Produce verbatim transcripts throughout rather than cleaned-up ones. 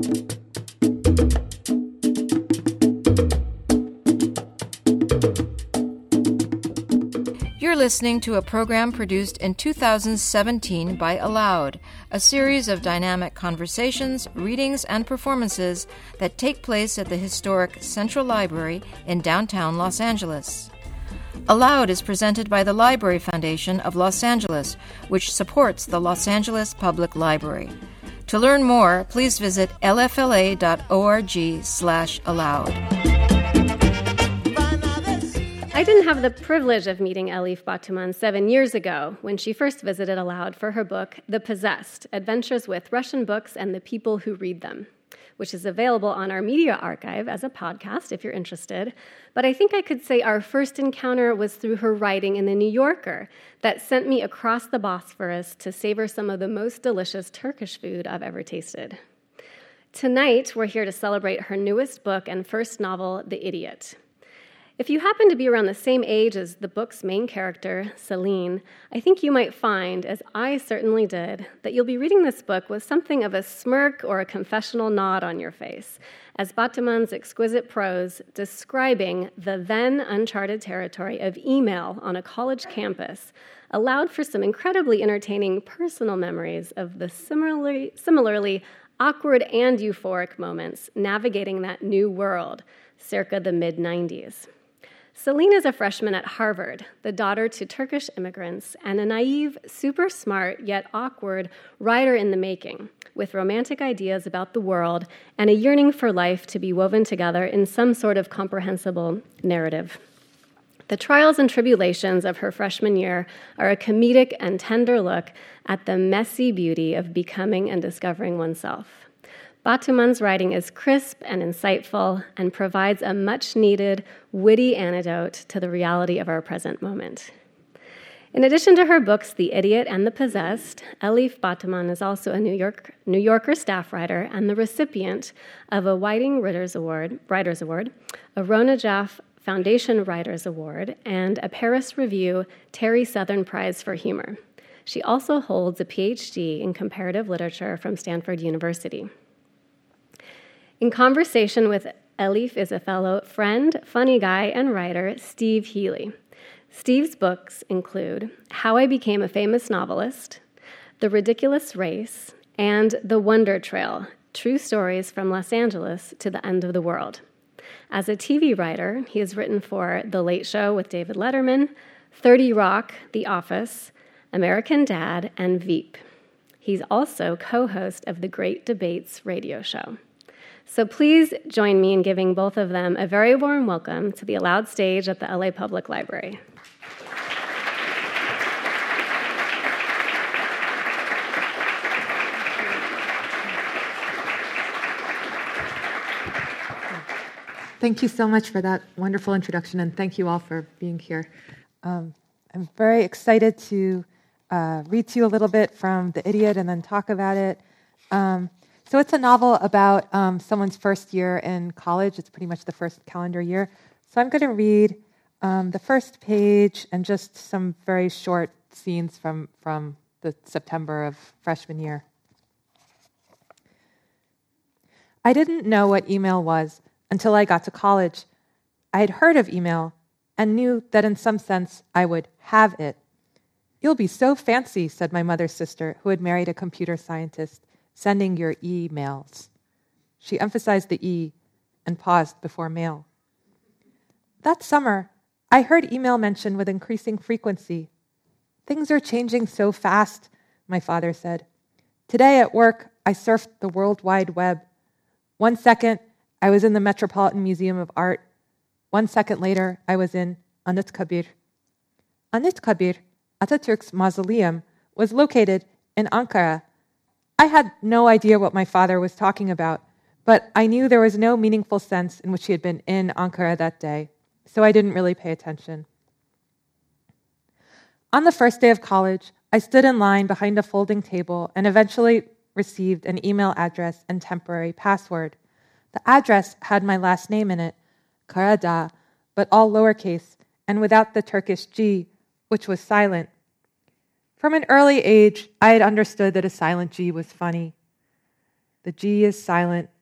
You're listening to a program produced in two thousand seventeen by Aloud, a series of dynamic conversations, readings, and performances that take place at the historic Central Library in downtown Los Angeles. Aloud is presented by the Library Foundation of Los Angeles, which supports the Los Angeles Public Library. To learn more, please visit l f l a dot org slash aloud. I didn't have the privilege of meeting Elif Batuman seven years ago when she first visited Aloud for her book, The Possessed, Adventures with Russian Books and the People Who Read Them, which is available on our media archive as a podcast if you're interested. But I think I could say our first encounter was through her writing in The New Yorker that sent me across the Bosphorus to savor some of the most delicious Turkish food I've ever tasted. Tonight, we're here to celebrate her newest book and first novel, The Idiot. If you happen to be around the same age as the book's main character, Celine, I think you might find, as I certainly did, that you'll be reading this book with something of a smirk or a confessional nod on your face, as Batuman's exquisite prose describing the then uncharted territory of email on a college campus allowed for some incredibly entertaining personal memories of the similarly, similarly awkward and euphoric moments navigating that new world circa the mid nineties. Celine is a freshman at Harvard, the daughter to Turkish immigrants, and a naive, super smart, yet awkward writer in the making, with romantic ideas about the world and a yearning for life to be woven together in some sort of comprehensible narrative. The trials and tribulations of her freshman year are a comedic and tender look at the messy beauty of becoming and discovering oneself. Batuman's writing is crisp and insightful and provides a much-needed, witty antidote to the reality of our present moment. In addition to her books, The Idiot and The Possessed, Elif Batuman is also a New York, New Yorker staff writer and the recipient of a Whiting Writers Award, Writers Award, a Rona Jaff Foundation Writers Award, and a Paris Review Terry Southern Prize for Humor. She also holds a P H D in comparative literature from Stanford University. In conversation with Elif is a fellow friend, funny guy, and writer, Steve Healy. Steve's books include How I Became a Famous Novelist, The Ridiculous Race, and The Wonder Trail, True Stories from Los Angeles to the End of the World. As a T V writer, he has written for The Late Show with David Letterman, thirty Rock, The Office, American Dad, and Veep. He's also co-host of the Great Debates radio show. So please join me in giving both of them a very warm welcome to the Aloud stage at the L A Public Library. Thank you so much for that wonderful introduction, and thank you all for being here. Um, I'm very excited to uh, read to you a little bit from The Idiot and then talk about it. Um, So it's a novel about um, someone's first year in college. It's pretty much the first calendar year. So I'm going to read um, the first page and just some very short scenes from, from the September of freshman year. I didn't know what email was until I got to college. I had heard of email and knew that in some sense I would have it. "You'll be so fancy," said my mother's sister, who had married a computer scientist, "sending your emails." She emphasized the E and paused before mail. That summer, I heard email mentioned with increasing frequency. "Things are changing so fast," my father said. "Today at work, I surfed the World Wide Web. One second, I was in the Metropolitan Museum of Art. One second later, I was in Anıtkabir. Anıtkabir, Atatürk's mausoleum, was located in Ankara. I had no idea what my father was talking about, but I knew there was no meaningful sense in which he had been in Ankara that day, so I didn't really pay attention. On the first day of college, I stood in line behind a folding table and eventually received an email address and temporary password. The address had my last name in it, Karada, but all lowercase and without the Turkish G, which was silent. From an early age, I had understood that a silent G was funny. The G is silent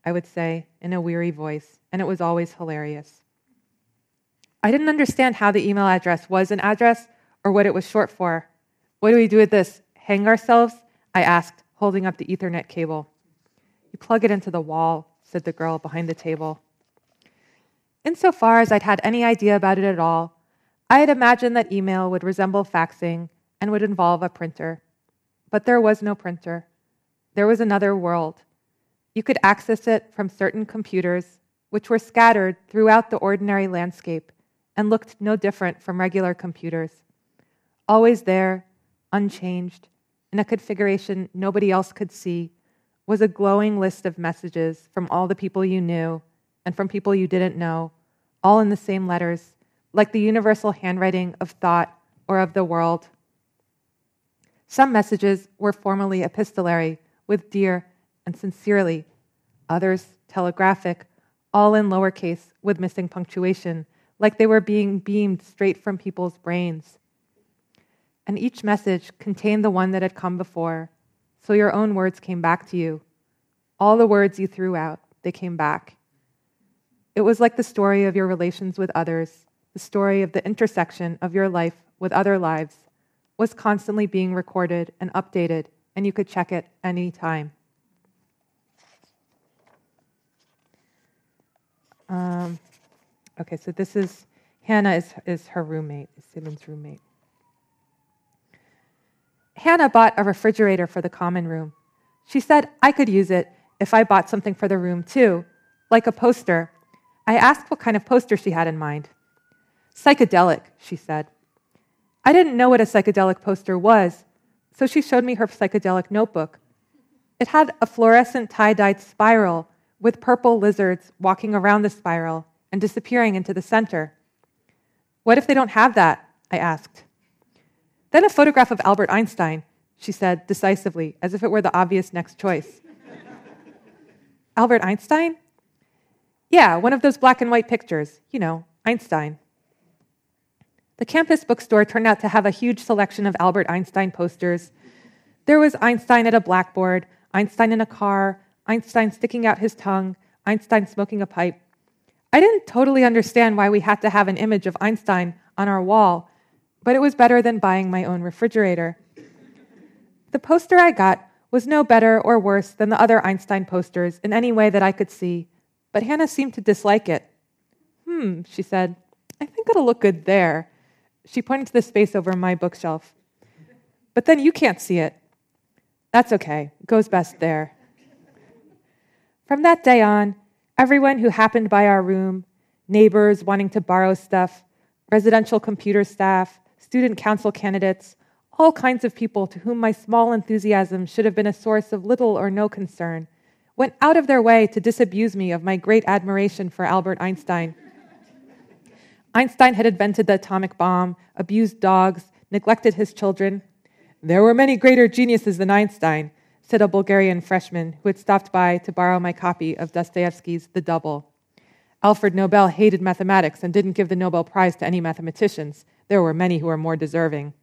I would say in a weary voice, and it was always hilarious. I didn't understand how the email address was an address or what it was short for. What do we do with this? Hang ourselves? I asked, holding up the Ethernet cable. You plug it into the wall, said the girl behind the table. Insofar as I'd had any idea about it at all, I had imagined that email would resemble faxing and would involve a printer. But there was no printer. There was another world. You could access it from certain computers, which were scattered throughout the ordinary landscape and looked no different from regular computers. Always there, unchanged, in a configuration nobody else could see, was a glowing list of messages from all the people you knew and from people you didn't know, all in the same letters, like the universal handwriting of thought or of the world. Some messages were formally epistolary, with dear and sincerely, others telegraphic, all in lowercase with missing punctuation, like they were being beamed straight from people's brains. And each message contained the one that had come before, so your own words came back to you. All the words you threw out, they came back. It was like the story of your relations with others, the story of the intersection of your life with other lives, was constantly being recorded and updated, and you could check it any time. Um, okay, so this is, Hannah is, is her roommate, Simon's roommate. Hannah bought a refrigerator for the common room. She said I could use it if I bought something for the room too, like a poster. I asked what kind of poster she had in mind. Psychedelic, she said. I didn't know what a psychedelic poster was, so she showed me her psychedelic notebook. It had a fluorescent tie-dyed spiral with purple lizards walking around the spiral and disappearing into the center. What if they don't have that? I asked. Then a photograph of Albert Einstein, she said decisively, as if it were the obvious next choice. Albert Einstein? Yeah, one of those black and white pictures. You know, Einstein. The campus bookstore turned out to have a huge selection of Albert Einstein posters. There was Einstein at a blackboard, Einstein in a car, Einstein sticking out his tongue, Einstein smoking a pipe. I didn't totally understand why we had to have an image of Einstein on our wall, but it was better than buying my own refrigerator. The poster I got was no better or worse than the other Einstein posters in any way that I could see, but Hannah seemed to dislike it. Hmm, she said, I think it'll look good there. She pointed to the space over my bookshelf. But then you can't see it. That's okay, it goes best there. From that day on, everyone who happened by our room, neighbors wanting to borrow stuff, residential computer staff, student council candidates, all kinds of people to whom my small enthusiasm should have been a source of little or no concern, went out of their way to disabuse me of my great admiration for Albert Einstein. Einstein had invented the atomic bomb, abused dogs, neglected his children. There were many greater geniuses than Einstein, said a Bulgarian freshman who had stopped by to borrow my copy of Dostoevsky's The Double. Alfred Nobel hated mathematics and didn't give the Nobel Prize to any mathematicians. There were many who were more deserving.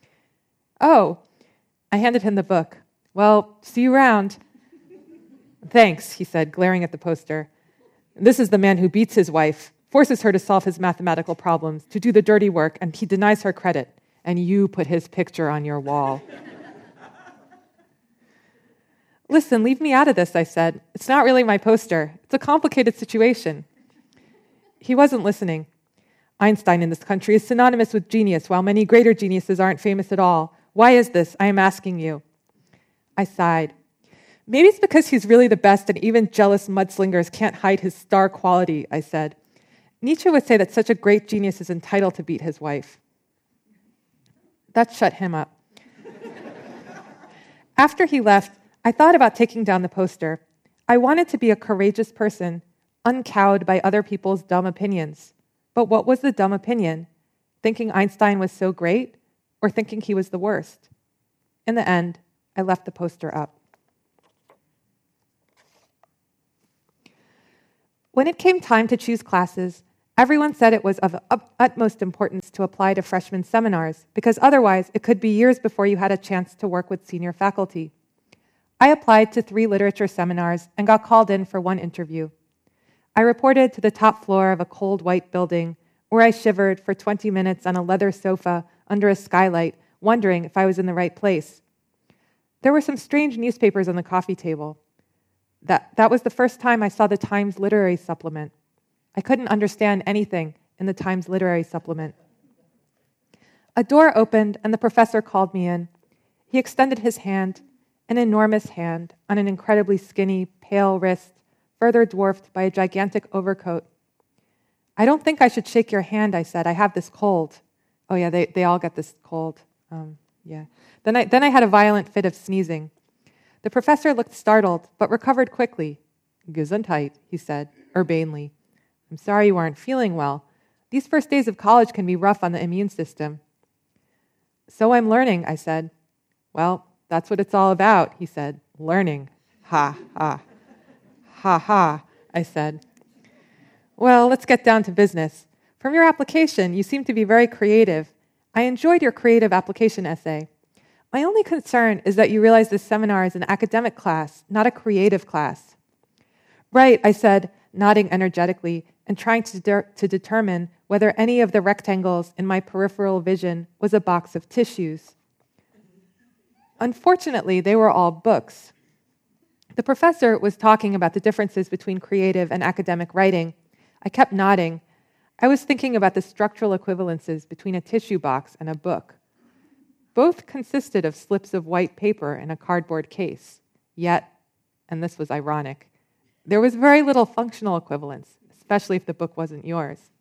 Oh, I handed him the book. Well, see you around. Thanks, he said, glaring at the poster. This is the man who beats his wife, forces her to solve his mathematical problems, to do the dirty work, and he denies her credit. And you put his picture on your wall. Listen, leave me out of this, I said. It's not really my poster. It's a complicated situation. He wasn't listening. Einstein in this country is synonymous with genius, while many greater geniuses aren't famous at all. Why is this? I am asking you. I sighed. Maybe it's because he's really the best and even jealous mudslingers can't hide his star quality, I said. Nietzsche would say that such a great genius is entitled to beat his wife. That shut him up. After he left, I thought about taking down the poster. I wanted to be a courageous person, uncowed by other people's dumb opinions. But what was the dumb opinion? Thinking Einstein was so great, or thinking he was the worst? In the end, I left the poster up. When it came time to choose classes, everyone said it was of utmost importance to apply to freshman seminars, because otherwise it could be years before you had a chance to work with senior faculty. I applied to three literature seminars and got called in for one interview. I reported to the top floor of a cold white building where I shivered for twenty minutes on a leather sofa under a skylight, wondering if I was in the right place. There were some strange newspapers on the coffee table. That, that was the first time I saw the Times Literary Supplement. I couldn't understand anything in the Times Literary Supplement. A door opened and the professor called me in. He extended his hand, an enormous hand, on an incredibly skinny, pale wrist, further dwarfed by a gigantic overcoat. "I don't think I should shake your hand," I said. "I have this cold." Oh yeah, they, they all get this cold. Um, yeah. Then I, then I had a violent fit of sneezing. The professor looked startled, but recovered quickly. "Gesundheit," he said, urbanely. "I'm sorry you aren't feeling well. These first days of college can be rough on the immune system." "So I'm learning," I said. "Well, that's what it's all about," he said. "Learning." Ha, ha. Ha, ha, I said. "Well, let's get down to business. From your application, you seem to be very creative. I enjoyed your creative application essay. My only concern is that you realize this seminar is an academic class, not a creative class." "Right," I said, nodding energetically and trying to, de- to determine whether any of the rectangles in my peripheral vision was a box of tissues. Unfortunately, they were all books. The professor was talking about the differences between creative and academic writing. I kept nodding. I was thinking about the structural equivalences between a tissue box and a book. Both consisted of slips of white paper in a cardboard case. Yet, and this was ironic, there was very little functional equivalence, especially if the book wasn't yours.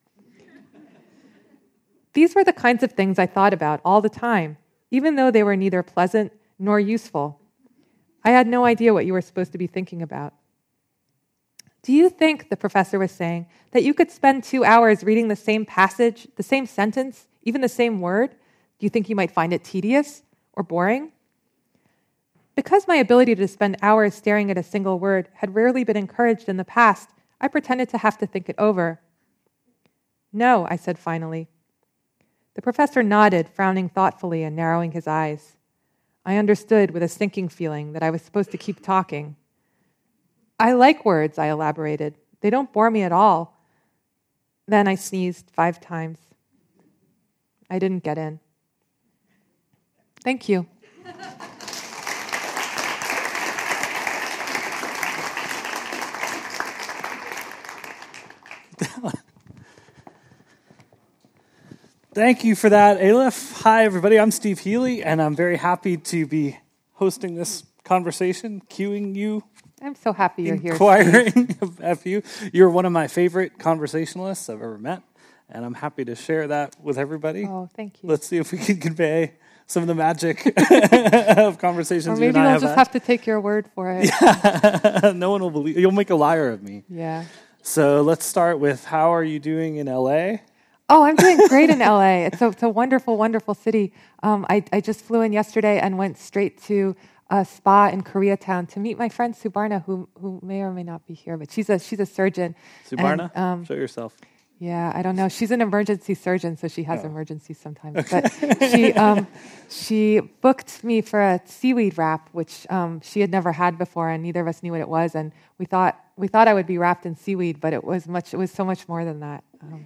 These were the kinds of things I thought about all the time, even though they were neither pleasant nor useful. I had no idea what you were supposed to be thinking about. "Do you think," the professor was saying, "that you could spend two hours reading the same passage, the same sentence, even the same word? Do you think you might find it tedious or boring?" Because my ability to spend hours staring at a single word had rarely been encouraged in the past, I pretended to have to think it over. "No," I said finally. The professor nodded, frowning thoughtfully and narrowing his eyes. I understood with a sinking feeling that I was supposed to keep talking. "I like words," I elaborated. "They don't bore me at all." Then I sneezed five times. I didn't get in. Thank you. Thank you for that, Aleph. Hi, everybody. I'm Steve Healy, and I'm very happy to be hosting this conversation, cueing you. I'm so happy you're here. Inquiring of you. You're one of my favorite conversationalists I've ever met, and I'm happy to share that with everybody. Oh, thank you. Let's see if we can convey some of the magic of conversations. Or maybe you and I we'll have just had. have to take your word for it. Yeah. No one will believe. You'll make a liar of me. Yeah. So let's start with, how are you doing in L A? Oh, I'm doing great in L A. It's a, it's a wonderful, wonderful city. Um, I, I just flew in yesterday and went straight to a spa in Koreatown to meet my friend Subarna, who who may or may not be here, but she's a she's a surgeon. Subarna, and, um, show yourself. Yeah, I don't know. She's an emergency surgeon, so she has Oh. emergencies sometimes. But she um, she booked me for a seaweed wrap, which um, she had never had before, and neither of us knew what it was. And we thought we thought I would be wrapped in seaweed, but it was much. It was so much more than that. Um,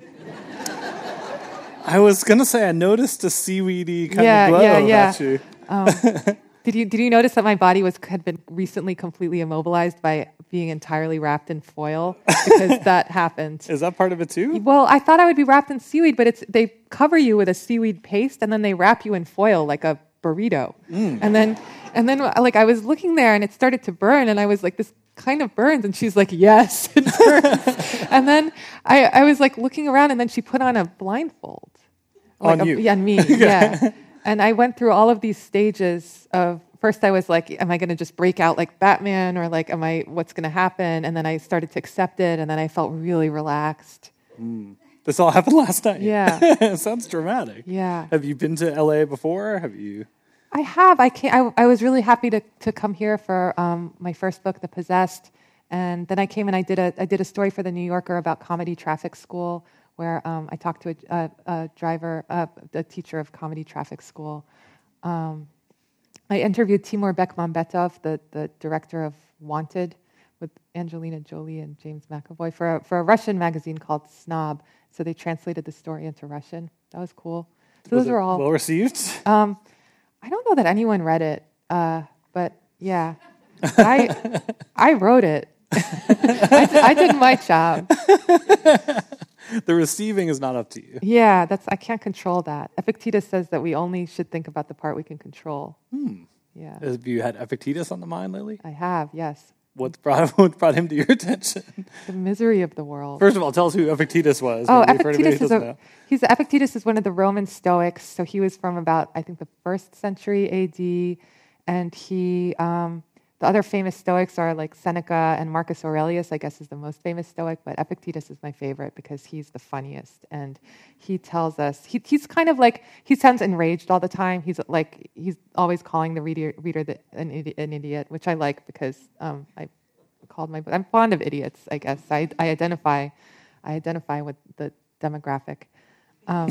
I was gonna say I noticed a seaweedy kind yeah, of glow yeah, yeah. about you. Um, did you did you notice that my body was had been recently completely immobilized by being entirely wrapped in foil, because that happened. Is that part of it too? Well, I thought I would be wrapped in seaweed, but it's they cover you with a seaweed paste and then they wrap you in foil like a burrito. Mm. And then and then like I was looking there and it started to burn and I was like, this kind of burns, and she's like, yes, it burns. And then I, I was like looking around, and then she put on a blindfold. Like on a, you. Yeah, on me, yeah. And I went through all of these stages of, first I was like, am I going to just break out like Batman, or like, am I, what's going to happen? And then I started to accept it, and then I felt really relaxed. Mm. This all happened last night. Yeah. It sounds dramatic. Yeah. Have you been to L A before? Have you? I have. I came, I, I was really happy to, to come here for um, my first book, The Possessed, and then I came and I did a I did a story for the New Yorker about comedy traffic school, where um, I talked to a, a, a driver, uh, a teacher of comedy traffic school, um, I interviewed Timur Bekmambetov, the, the director of Wanted, with Angelina Jolie and James McAvoy for a, for a Russian magazine called Snob. So they translated the story into Russian. That was cool. So was those were all well received. Um, I don't know that anyone read it, uh, but yeah, I I wrote it. I, did, I did my job. The receiving is not up to you. Yeah, that's I can't control that. Epictetus says that we only should think about the part we can control. Hmm. Yeah. Have you had Epictetus on the mind lately? I have, yes. What brought what brought him to your attention? The misery of the world. First of all, tell us who Epictetus was. Oh, Maybe for anybody Epictetus who is doesn't a know. he's Epictetus is one of the Roman Stoics. So he was from about I think the first century A D, and he um, the other famous Stoics are like Seneca and Marcus Aurelius. I guess is the most famous Stoic, but Epictetus is my favorite because he's the funniest, and he tells us he, he's kind of like he sounds enraged all the time. He's like he's always calling the reader reader the, an, idi- an idiot, which I like because um, I. called my book. I'm fond of idiots, I guess. I, I identify I identify with the demographic. Um,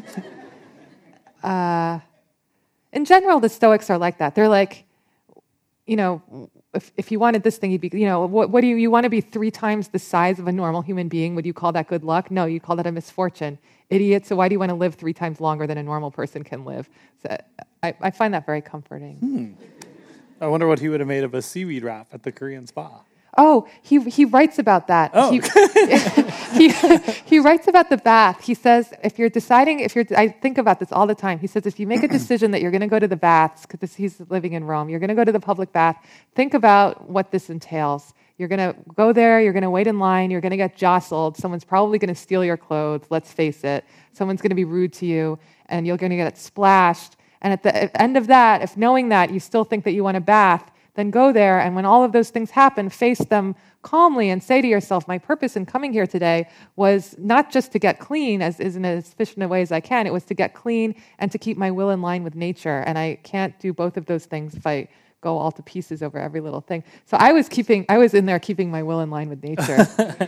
uh, in general, the Stoics are like that. They're like, you know, if if you wanted this thing, you'd be, you know, what, what do you, you want to be three times the size of a normal human being? Would you call that good luck? No, you call that a misfortune. Idiot, so why do you want to live three times longer than a normal person can live? So I, I find that very comforting. Hmm. I wonder what he would have made of a seaweed wrap at the Korean spa. Oh, he he writes about that. Oh. He, he he writes about the bath. He says if you're deciding, if you're, I think about this all the time. He says if you make a decision that you're going to go to the baths, because he's living in Rome, you're going to go to the public bath. Think about what this entails. You're going to go there. You're going to wait in line. You're going to get jostled. Someone's probably going to steal your clothes. Let's face it. Someone's going to be rude to you, and you're going to get splashed. And at the end of that, if knowing that you still think that you want a bath, then go there, and when all of those things happen, face them calmly and say to yourself, my purpose in coming here today was not just to get clean, as is in as efficient a way as I can, it was to get clean and to keep my will in line with nature, and I can't do both of those things if I go all to pieces over every little thing. So I was keeping, I was in there keeping my will in line with nature.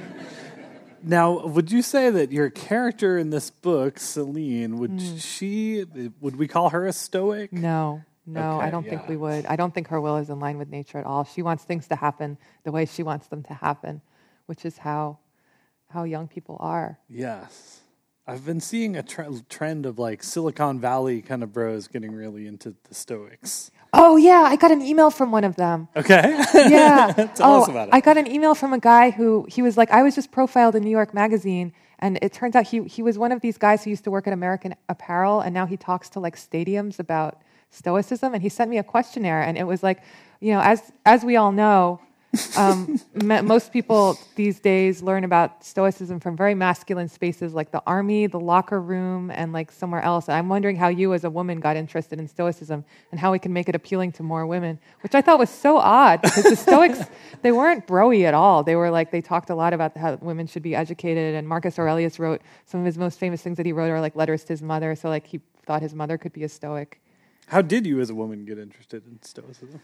Now, would you say that your character in this book, Celine, would mm. she, would we call her a Stoic? No. No, okay, I don't yeah. think we would. I don't think her will is in line with nature at all. She wants things to happen the way she wants them to happen, which is how how young people are. Yes. I've been seeing a tre- trend of like Silicon Valley kind of bros getting really into the Stoics. Oh, yeah, I got an email from one of them. Okay. Yeah. Tell oh, us about it. I got an email from a guy who, he was like, I was just profiled in New York Magazine, and it turns out he he was one of these guys who used to work at American Apparel, and now he talks to like stadiums about Stoicism, and he sent me a questionnaire, and it was like, you know, as as we all know, um, me, most people these days learn about Stoicism from very masculine spaces like the army, the locker room, and like somewhere else. And I'm wondering how you as a woman got interested in Stoicism and how we can make it appealing to more women, which I thought was so odd because the Stoics, they weren't bro-y at all. They were like, they talked a lot about how women should be educated, and Marcus Aurelius wrote, some of his most famous things that he wrote are like letters to his mother, so like he thought his mother could be a Stoic. How did you as a woman get interested in Stoicism?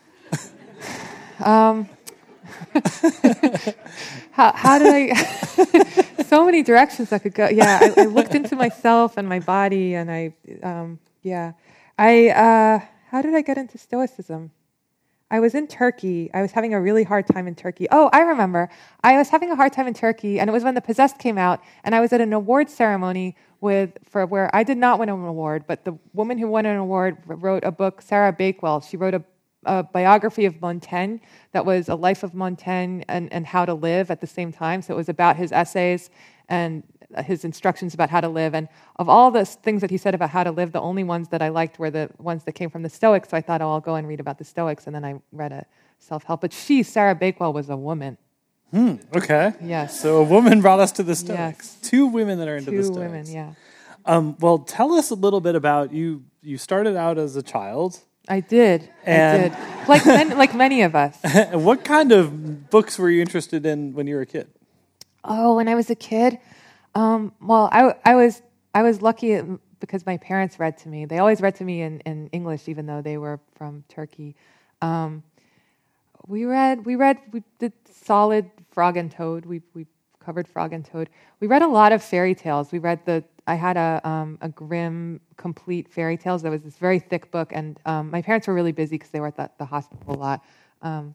um, how, how did I... so many directions I could go. Yeah, I, I looked into myself and my body, and I... Um, yeah. I... Uh, how did I get into Stoicism? I was in Turkey. I was having a really hard time in Turkey. Oh, I remember. I was having a hard time in Turkey, and it was when The Possessed came out, and I was at an award ceremony with for where I did not win an award, but the woman who won an award wrote a book, Sarah Bakewell. She wrote a, a biography of Montaigne that was a life of Montaigne and, and how to live at the same time. So it was about his essays and his instructions about how to live. And of all the things that he said about how to live, the only ones that I liked were the ones that came from the Stoics. So I thought, oh, I'll go and read about the Stoics. And then I read a self-help. But she, Sarah Bakewell, was a woman. Hmm, okay. Yes. So a woman brought us to the Stoics. Yes. Two women that are into Two the Stoics. Two women, yeah. Um, well, tell us a little bit about you. You started out as a child. I did. And I did. Like, many, like many of us. What kind of books were you interested in when you were a kid? Oh, when I was a kid? Um, well, I, I was I was lucky because my parents read to me. They always read to me in, in English, even though they were from Turkey. Um, we read, we read, we did solid Frog and Toad. We we covered Frog and Toad. We read a lot of fairy tales. We read the, I had a um, a Grimm complete fairy tales. That was this very thick book, and um, my parents were really busy because they were at the, the hospital a lot. Um,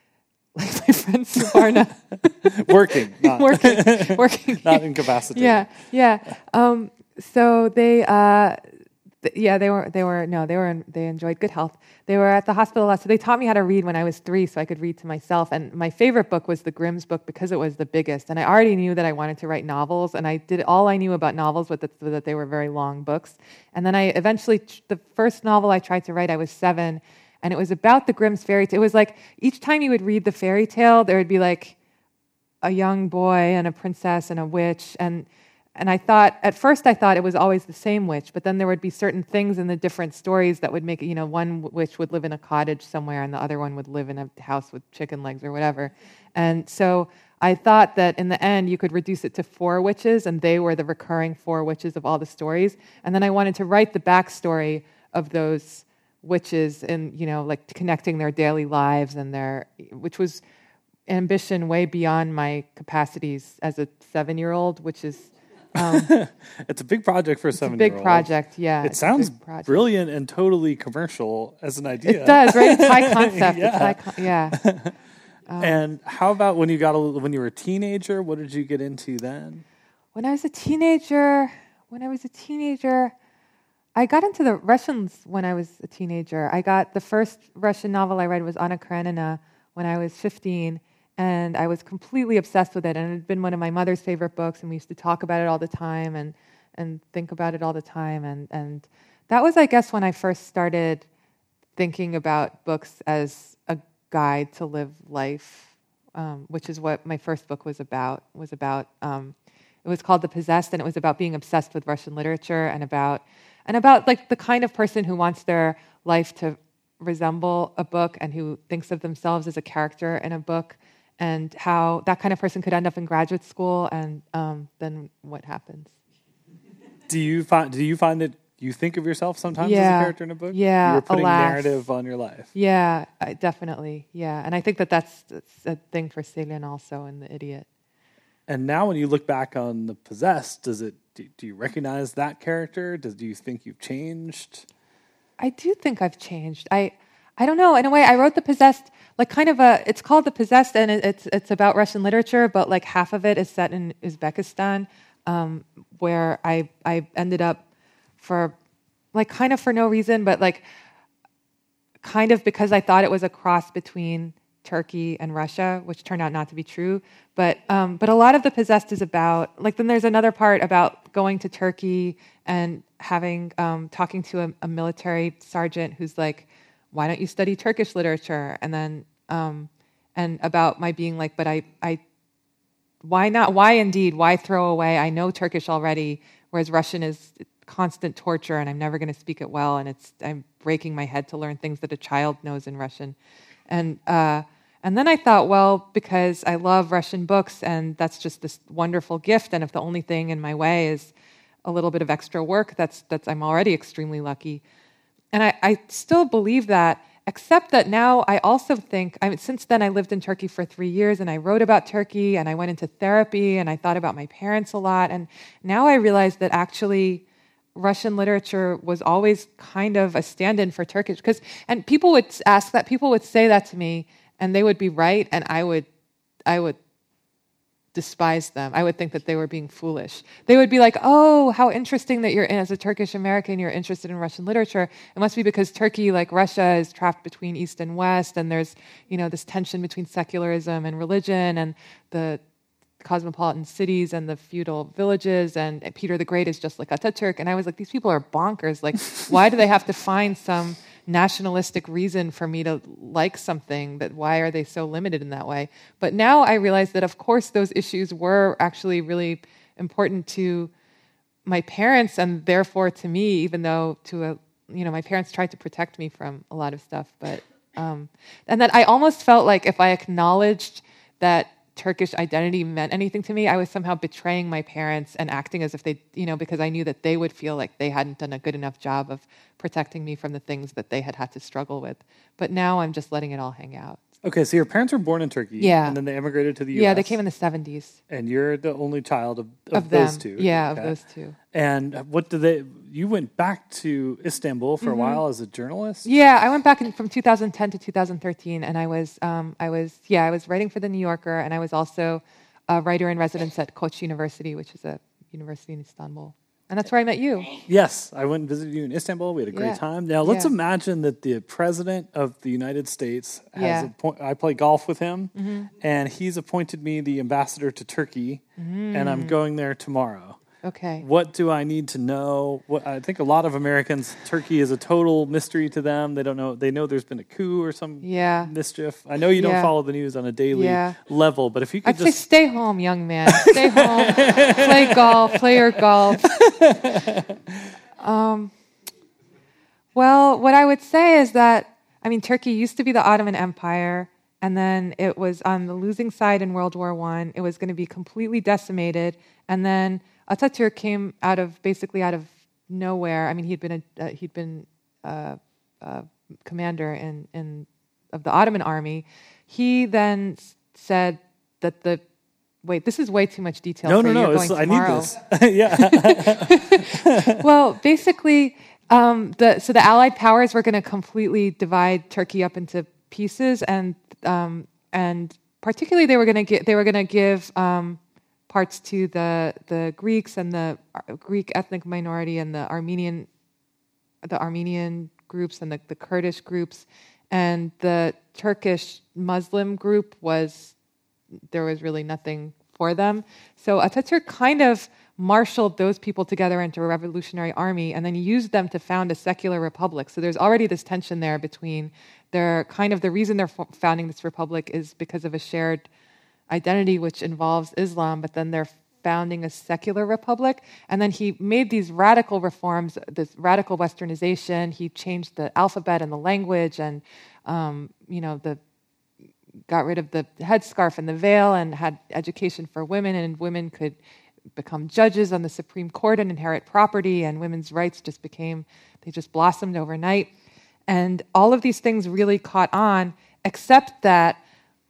like my friend Subarna. working, not, working, working. not incapacitated. Yeah, yeah. Um, so they, uh, th- yeah, they were, they were, no, they were, in, they enjoyed good health. They were at the hospital a lot, so they taught me how to read when I was three, so I could read to myself. And my favorite book was the Grimm's book because it was the biggest. And I already knew that I wanted to write novels, and I did all I knew about novels was that, was that they were very long books. And then I eventually, the first novel I tried to write, I was seven. And it was about the Grimm's fairy tale. It was like each time you would read the fairy tale, there would be like a young boy and a princess and a witch. And and I thought, at first I thought it was always the same witch, but then there would be certain things in the different stories that would make it, you know, one witch would live in a cottage somewhere and the other one would live in a house with chicken legs or whatever. And so I thought that in the end you could reduce it to four witches, and they were the recurring four witches of all the stories. And then I wanted to write the backstory of those witches and, you know, like connecting their daily lives and their, which was ambition way beyond my capacities as a seven-year-old, which is... Um, it's a big project for a seven-year-old. It's a big project, yeah. It sounds brilliant and totally commercial as an idea. It does, right? It's high concept. yeah. It's high con- yeah. Um, and how about when you got a, when you were a teenager? What did you get into then? When I was a teenager, when I was a teenager, I got into the Russians when I was a teenager. I got the first Russian novel I read was Anna Karenina when I was fifteen, and I was completely obsessed with it. And it had been one of my mother's favorite books, and we used to talk about it all the time and and think about it all the time. And and that was, I guess, when I first started thinking about books as a guide to live life, um, which is what my first book was about. Was about um, it was called The Possessed, and it was about being obsessed with Russian literature and about and about like the kind of person who wants their life to resemble a book and who thinks of themselves as a character in a book, and how that kind of person could end up in graduate school, and um, then what happens. Do you find do you find that you think of yourself sometimes yeah. as a character in a book? Yeah, You're putting alas. narrative on your life. Yeah, I, definitely. Yeah, and I think that that's, that's a thing for Céline also in The Idiot. And now when you look back on The Possessed, does it do, do you recognize that character? Does do you think you've changed? I do think I've changed. I I don't know. In a way, I wrote The Possessed, like kind of a, it's called The Possessed, and it, it's it's about Russian literature, but like half of it is set in Uzbekistan, um, where I I ended up for, like kind of for no reason, but like kind of because I thought it was a cross between Turkey and Russia, which turned out not to be true. But um, but a lot of The Possessed is about, like, then there's another part about going to Turkey and having, um, talking to a, a military sergeant who's like, why don't you study Turkish literature? And then, um, and about my being like, but I, I, why not? Why indeed? Why throw away? I know Turkish already, whereas Russian is constant torture, and I'm never going to speak it well, and it's I'm breaking my head to learn things that a child knows in Russian, and uh, and then I thought, well, because I love Russian books, and that's just this wonderful gift, and if the only thing in my way is a little bit of extra work, that's that's I'm already extremely lucky. And I, I still believe that, except that now I also think, I mean, since then I lived in Turkey for three years and I wrote about Turkey and I went into therapy and I thought about my parents a lot. And now I realize that actually Russian literature was always kind of a stand-in for Turkish. Because, and people would ask that, people would say that to me and they would be right, and I would, I would despise them. I would think that they were being foolish. They would be like, oh, how interesting that you're, as a Turkish American, you're interested in Russian literature. It must be because Turkey, like Russia, is trapped between East and West, and there's, you know, this tension between secularism and religion, and the cosmopolitan cities and the feudal villages, and Peter the Great is just like Ataturk. And I was like, these people are bonkers. Like, why do they have to find some nationalistic reason for me to like something? That why are they so limited in that way? But now I realize that, of course, those issues were actually really important to my parents, and therefore to me, even though to a, you know, my parents tried to protect me from a lot of stuff. But um, and that I almost felt like if I acknowledged that Turkish identity meant anything to me, I was somehow betraying my parents and acting as if they, you know, because I knew that they would feel like they hadn't done a good enough job of protecting me from the things that they had had to struggle with. But now I'm just letting it all hang out. Okay, so your parents were born in Turkey, Yeah. and then they immigrated to the U S. Yeah, they came in the seventies. And you're the only child of, of, Of those them. two. Yeah, Okay. of those two. And what did they? You went back to Istanbul for Mm-hmm. a while as a journalist. Yeah, I went back in, from two thousand ten to two thousand thirteen, and I was, um, I was, yeah, I was writing for the New Yorker, and I was also a writer in residence at Koç University, which is a university in Istanbul, and that's where I met you. Yes, I went and visited you in Istanbul. We had a great Yeah. time. Now let's Yeah. imagine that the president of the United States has Yeah. appoint- I play golf with him, Mm-hmm. and he's appointed me the ambassador to Turkey, and Mm. I'm going there tomorrow. Okay. What do I need to know? What, I think a lot of Americans, Turkey is a total mystery to them. They don't know. They know there's been a coup or some Yeah. mischief. I know you don't Yeah. follow the news on a daily Yeah. level, but if you could I'd say just stay home, young man. Stay home, play golf, play your golf. Um, well, what I would say is that, I mean, Turkey used to be the Ottoman Empire, and then it was on the losing side in World War One. It was going to be completely decimated, and then Atatürk came out of basically out of nowhere. I mean, he'd been a uh, he'd been uh, uh, commander in in of the Ottoman army. He then s- said that the wait, this is way too much detail. no, for no, you. no. You're It's, going I need tomorrow. this. yeah. Well, basically, um, the so the Allied powers were going to completely divide Turkey up into pieces, and um, and particularly they were going to get they were going to give um, parts to the the Greeks and the Ar- Greek ethnic minority and the Armenian the Armenian groups and the, the Kurdish groups, and the Turkish Muslim group was there was really nothing for them. So Atatürk kind of marshaled those people together into a revolutionary army and then used them to found a secular republic. So there's already this tension there between their kind of the reason they're fo- founding this republic is because of a shared identity which involves Islam, but then they're founding a secular republic. And then he made these radical reforms, this radical westernization. He changed the alphabet and the language and, um, you know, the got rid of the headscarf and the veil and had education for women, and women could become judges on the Supreme Court and inherit property, and women's rights just became, they just blossomed overnight. And all of these things really caught on, except that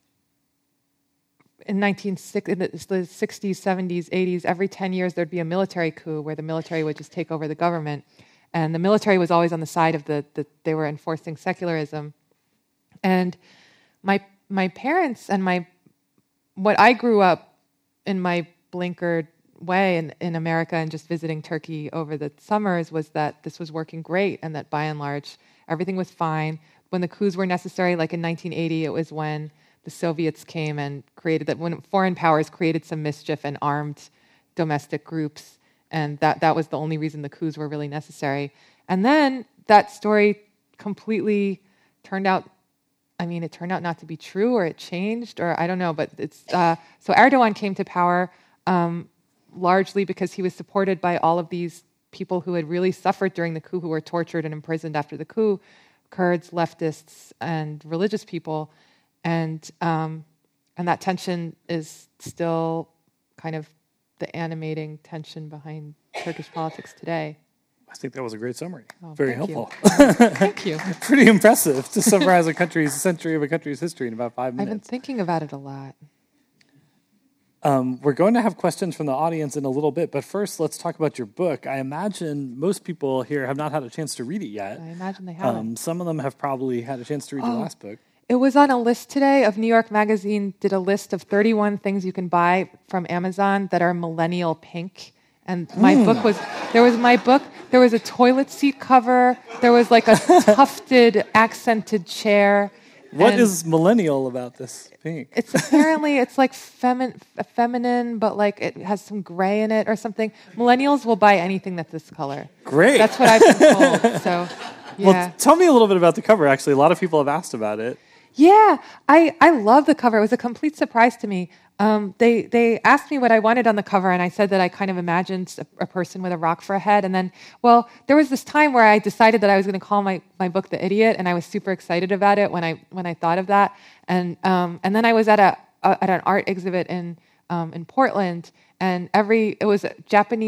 in nineteen in the sixties, seventies, eighties, every ten years there'd be a military coup where the military would just take over the government. And the military was always on the side of the, the they were enforcing secularism. And my my parents and my what I grew up in my blinkered way in, in America and just visiting Turkey over the summers was that this was working great and that by and large everything was fine. When the coups were necessary, like in nineteen eighty, it was when the Soviets came and created that, when foreign powers created some mischief and armed domestic groups, and that, that was the only reason the coups were really necessary. And then that story completely turned out, I mean, it turned out not to be true, or it changed, or I don't know, but it's, uh, so Erdogan came to power um, largely because he was supported by all of these people who had really suffered during the coup, who were tortured and imprisoned after the coup, Kurds, leftists, and religious people. And um, and that tension is still kind of the animating tension behind Turkish politics today. I think that was a great summary. Oh, Very thank helpful. You. Thank you. Pretty impressive to summarize a country's a century of a country's history in about five I've been minutes. thinking about it a lot. Um, we're going to have questions from the audience in a little bit, but first let's talk about your book. I imagine most people here have not had a chance to read it yet. I imagine they haven't. Um, some of them have probably had a chance to read your Oh. last book. It was on a list today of New York Magazine did a list of thirty-one things you can buy from Amazon that are millennial pink. And my Mm. book was, there was my book, there was a toilet seat cover, there was like a tufted accented chair. What and is millennial about this pink? It's apparently, it's like femin- feminine, but like it has some gray in it or something. Millennials will buy anything that's this color. Great. That's what I've been told, so yeah. Well, tell me a little bit about the cover, actually. A lot of people have asked about it. Yeah, I, I love the cover. It was a complete surprise to me. Um, they they asked me what I wanted on the cover, and I said that I kind of imagined a, a person with a rock for a head. And then, well, there was this time where I decided that I was going to call my, my book "The Idiot," and I was super excited about it when I when I thought of that. And um, and then I was at a, a at an art exhibit in um, in Portland, and every it was Japanese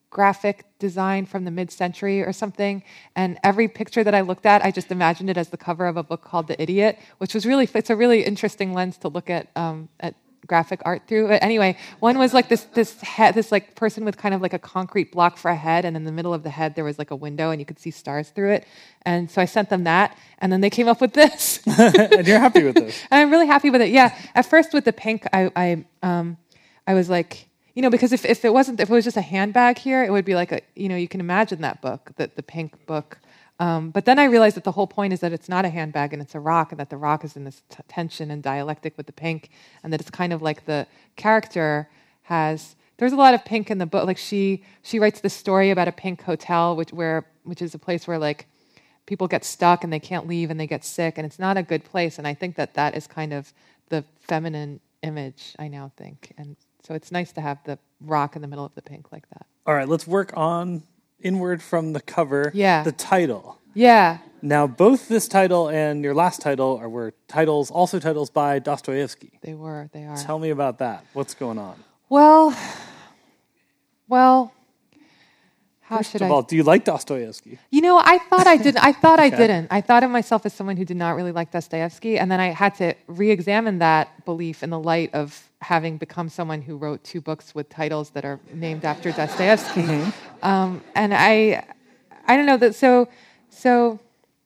graphic design from the mid-century or something. And every picture that I looked at, I just imagined it as the cover of a book called The Idiot, which was really, it's a really interesting lens to look at um, at graphic art through. But anyway, one was like this this head, this like person with kind of like a concrete block for a head, and in the middle of the head there was like a window, and you could see stars through it. And so I sent them that, and then they came up with this. And you're happy with this? And I'm really happy with it. Yeah. At first with the pink, I I um I was like, you know, because if, if it wasn't, if it was just a handbag here, it would be like a, you know, you can imagine that book, that the pink book. Um, but then I realized that the whole point is that it's not a handbag and it's a rock, and that the rock is in this t- tension and dialectic with the pink, and that it's kind of like the character has. There's a lot of pink in the book. Like she she writes this story about a pink hotel, which where which is a place where like people get stuck and they can't leave and they get sick, and it's not a good place. And I think that that is kind of the feminine image, I now think, and so it's nice to have the rock in the middle of the pink like that. All right, let's work on inward from the cover. Yeah. The title. Yeah. Now, both this title and your last title are were titles, also titles by Dostoevsky. They were. They are. Tell me about that. What's going on? Well, well, how First should of I? all, do you like Dostoevsky? You know, I thought I didn't. I thought I Okay. didn't. I thought of myself as someone who did not really like Dostoevsky, and then I had to re-examine that belief in the light of having become someone who wrote two books with titles that are named after Dostoevsky. Mm-hmm. Um, and I, I don't know that. So, so,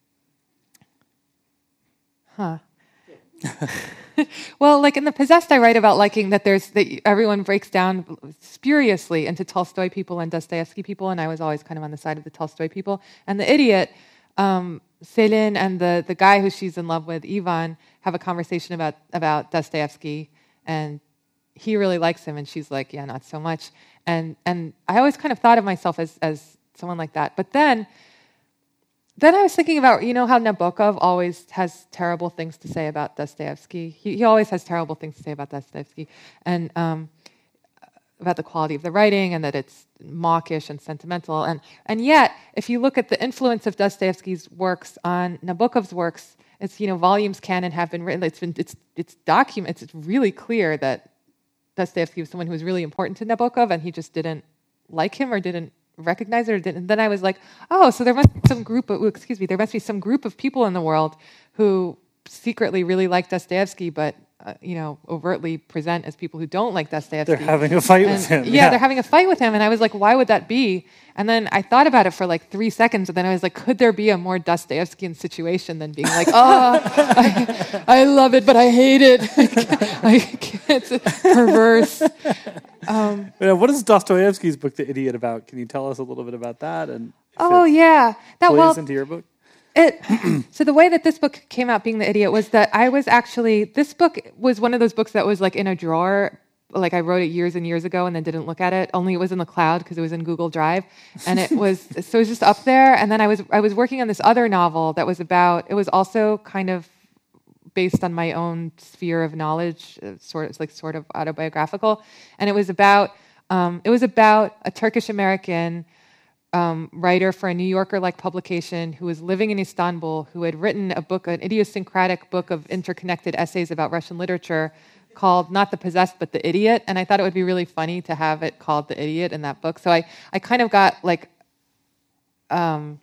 huh. Well, like in The Possessed, I write about liking that there's that everyone breaks down spuriously into Tolstoy people and Dostoevsky people, and I was always kind of on the side of the Tolstoy people. And The Idiot, um, Selin and the the guy who she's in love with, Ivan, have a conversation about about Dostoevsky, and he really likes him, and she's like, yeah, not so much. And and I always kind of thought of myself as as someone like that, but then. Then I was thinking about, you know, how Nabokov always has terrible things to say about Dostoevsky. He, he always has terrible things to say about Dostoevsky, and um, about the quality of the writing, and that it's mawkish and sentimental. And and yet, if you look at the influence of Dostoevsky's works on Nabokov's works, it's, you know, volumes canon have been written. It's been it's it's document. It's really clear that Dostoevsky was someone who was really important to Nabokov, and he just didn't like him or didn't recognize it or didn't. And then I was like, oh, so there must be some group of, excuse me, there must be some group of people in the world who secretly really like Dostoevsky, but uh, you know, overtly present as people who don't like Dostoevsky. They're having a fight and, with him. Yeah, Yeah, they're having a fight with him, and I was like, why would that be? And then I thought about it for like three seconds, and then I was like, could there be a more Dostoevskian situation than being like, oh, I, I love it, but I hate it. I can't, it's perverse. Um, Yeah, what is Dostoevsky's book, The Idiot, about? Can you tell us a little bit about that? And if oh, it yeah. That, plays well, into your book? It, so the way that this book came out, being The Idiot, was that I was actually, this book was one of those books that was like in a drawer. Like I wrote it years and years ago and then didn't look at it. Only it was in the cloud because it was in Google Drive, and it was so it was just up there. And then I was I was working on this other novel that was about. It was also kind of based on my own sphere of knowledge, uh, sort of like sort of autobiographical, and it was about um, it was about a Turkish American um, writer for a New Yorker-like publication who was living in Istanbul, who had written a book, an idiosyncratic book of interconnected essays about Russian literature called not The Possessed, but The Idiot. And I thought it would be really funny to have it called The Idiot in that book. So I, I kind of got like, um,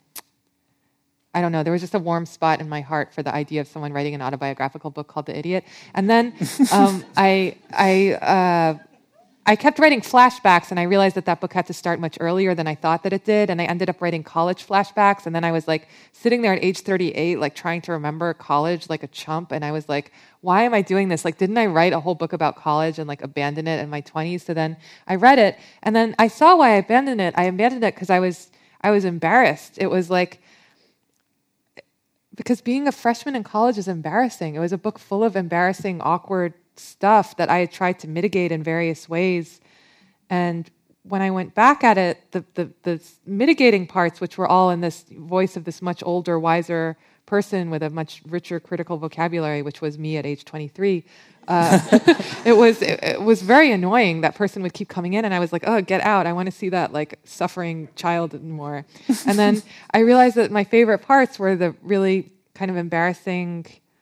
I don't know, there was just a warm spot in my heart for the idea of someone writing an autobiographical book called The Idiot. And then um, I, I, uh, I kept writing flashbacks, and I realized that that book had to start much earlier than I thought that it did, and I ended up writing college flashbacks, and then I was like sitting there at age thirty-eight, like trying to remember college like a chump, and I was like, why am I doing this? Like, didn't I write a whole book about college and like abandon it in my twenties? So then I read it, and then I saw why I abandoned it. I abandoned it because I was I was embarrassed. It was like, because being a freshman in college is embarrassing. It was a book full of embarrassing, awkward stuff that I had tried to mitigate in various ways. And when I went back at it, the, the, the mitigating parts, which were all in this voice of this much older, wiser person with a much richer critical vocabulary, which was me at age twenty-three, uh, it was it, it was very annoying. That person would keep coming in, and I was like, oh, get out. I want to see that like suffering child more. And then I realized that my favorite parts were the really kind of embarrassing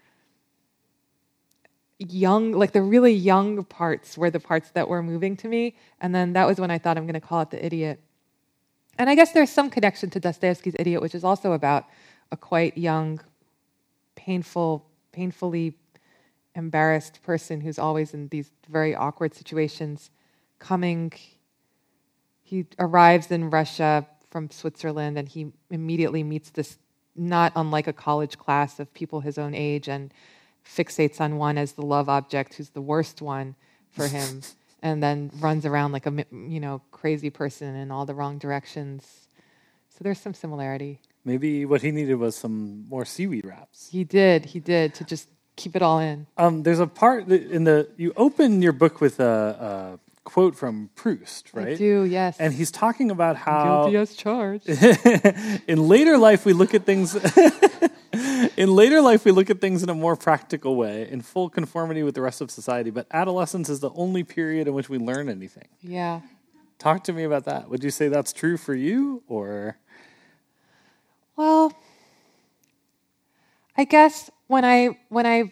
young, like the really young parts were the parts that were moving to me. And then that was when I thought, I'm going to call it The Idiot. and I guess there's some connection to Dostoevsky's Idiot, which is also about a quite young, painful, painfully embarrassed person who's always in these very awkward situations. Coming, he arrives in Russia from Switzerland, and he immediately meets this not unlike a college class of people his own age, and fixates on one as the love object, who's the worst one for him, and then runs around like a you know crazy person in all the wrong directions. So there's some similarity. Maybe what he needed was some more seaweed wraps. He did. He did to just keep it all in. Um, there's a part that in the you open your book with a, a quote from Proust, right? I do, yes. And he's talking about how guilty as charged. in later life we look at things. In later life we look at things in a more practical way, in full conformity with the rest of society. But adolescence is the only period in which we learn anything. Yeah. Talk to me about that. Would you say that's true for you, or? Well, I guess when I when I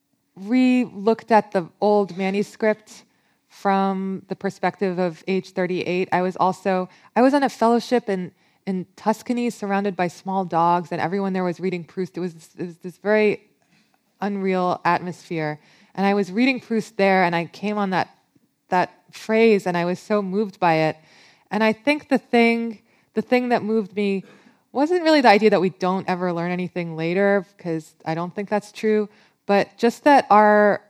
re-looked at the old manuscript from the perspective of age thirty-eight, I was also I was on a fellowship in in Tuscany, surrounded by small dogs, and everyone there was reading Proust. It was this, it was this very unreal atmosphere, and I was reading Proust there, and I came on that that phrase, and I was so moved by it. And I think the thing the thing that moved me wasn't really the idea that we don't ever learn anything later, because I don't think that's true, but just that our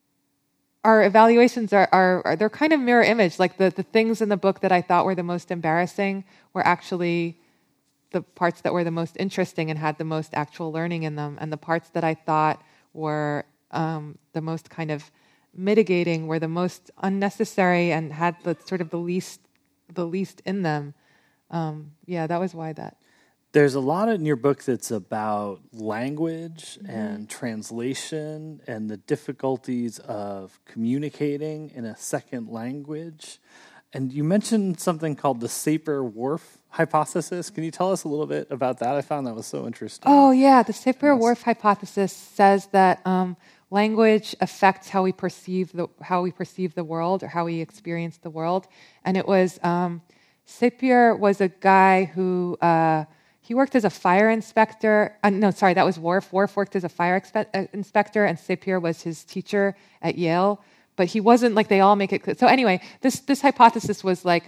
our evaluations are, are, are they're kind of mirror image. Like the, the things in the book that I thought were the most embarrassing were actually the parts that were the most interesting and had the most actual learning in them, and the parts that I thought were um, the most kind of mitigating were the most unnecessary and had the sort of the least the least in them. Um, yeah, that was why that. There's a lot in your book that's about language mm-hmm. and translation and the difficulties of communicating in a second language. And you mentioned something called the Sapir-Whorf hypothesis. Can you tell us a little bit about that? I found that was so interesting. Oh, yeah. The Sapir-Whorf hypothesis says that um, language affects how we perceive the how we perceive the world, or how we experience the world. And it was um, Sapir was a guy who. Uh, He worked as a fire inspector. Uh, no, sorry, that was Whorf. Whorf worked as a fire expe- uh, inspector, and Sapir was his teacher at Yale. But he wasn't like they all make it clear. So anyway, this this hypothesis was like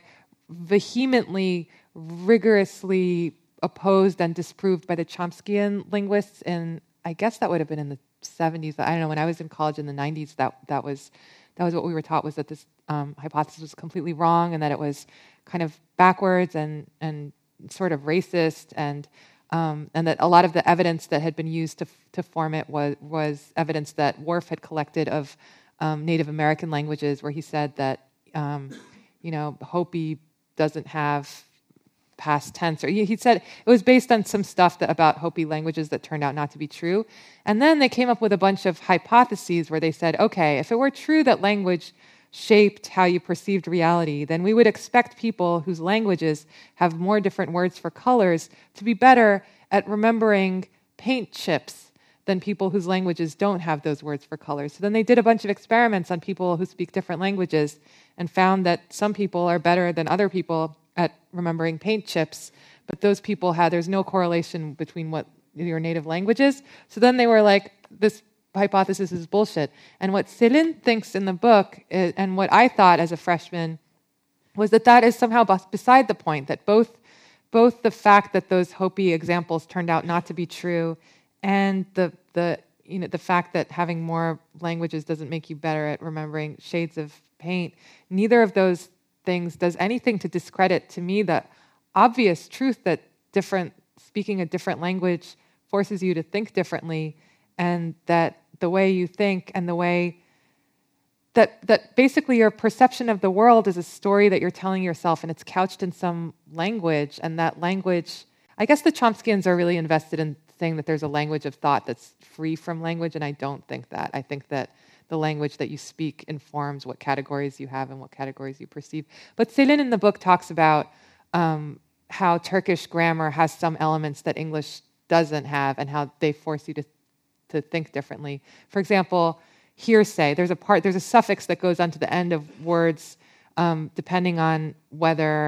vehemently, rigorously opposed and disproved by the Chomskyan linguists. And I guess that would have been in the seventies. But I don't know. When I was in college in the nineties, that that was that was what we were taught, was that this um, hypothesis was completely wrong, and that it was kind of backwards and and. sort of racist, and um, and that a lot of the evidence that had been used to to form it was was evidence that Whorf had collected of um, Native American languages, where he said that um, you know Hopi doesn't have past tense, or he, he said it was based on some stuff that, about Hopi languages that turned out not to be true. And then they came up with a bunch of hypotheses where they said, okay, if it were true that language shaped how you perceived reality, then we would expect people whose languages have more different words for colors to be better at remembering paint chips than people whose languages don't have those words for colors. So then they did a bunch of experiments on people who speak different languages and found that some people are better than other people at remembering paint chips, but those people had, there's no correlation between what your native language is. So then they were like, this hypothesis is bullshit. And what Céline thinks in the book, is, and what I thought as a freshman, was that that is somehow beside the point, that both both the fact that those Hopi examples turned out not to be true, and the the you know the fact that having more languages doesn't make you better at remembering shades of paint, neither of those things does anything to discredit, to me, the obvious truth that different speaking a different language forces you to think differently, and that the way you think and the way that that basically your perception of the world is a story that you're telling yourself, and it's couched in some language, and that language, I guess the Chomskyans are really invested in saying that there's a language of thought that's free from language, and I don't think that. I think that the language that you speak informs what categories you have and what categories you perceive. But Céline in the book talks about um, how Turkish grammar has some elements that English doesn't have, and how they force you to to think differently. For example, hearsay. There's a part. There's a suffix that goes onto the end of words, um, depending on whether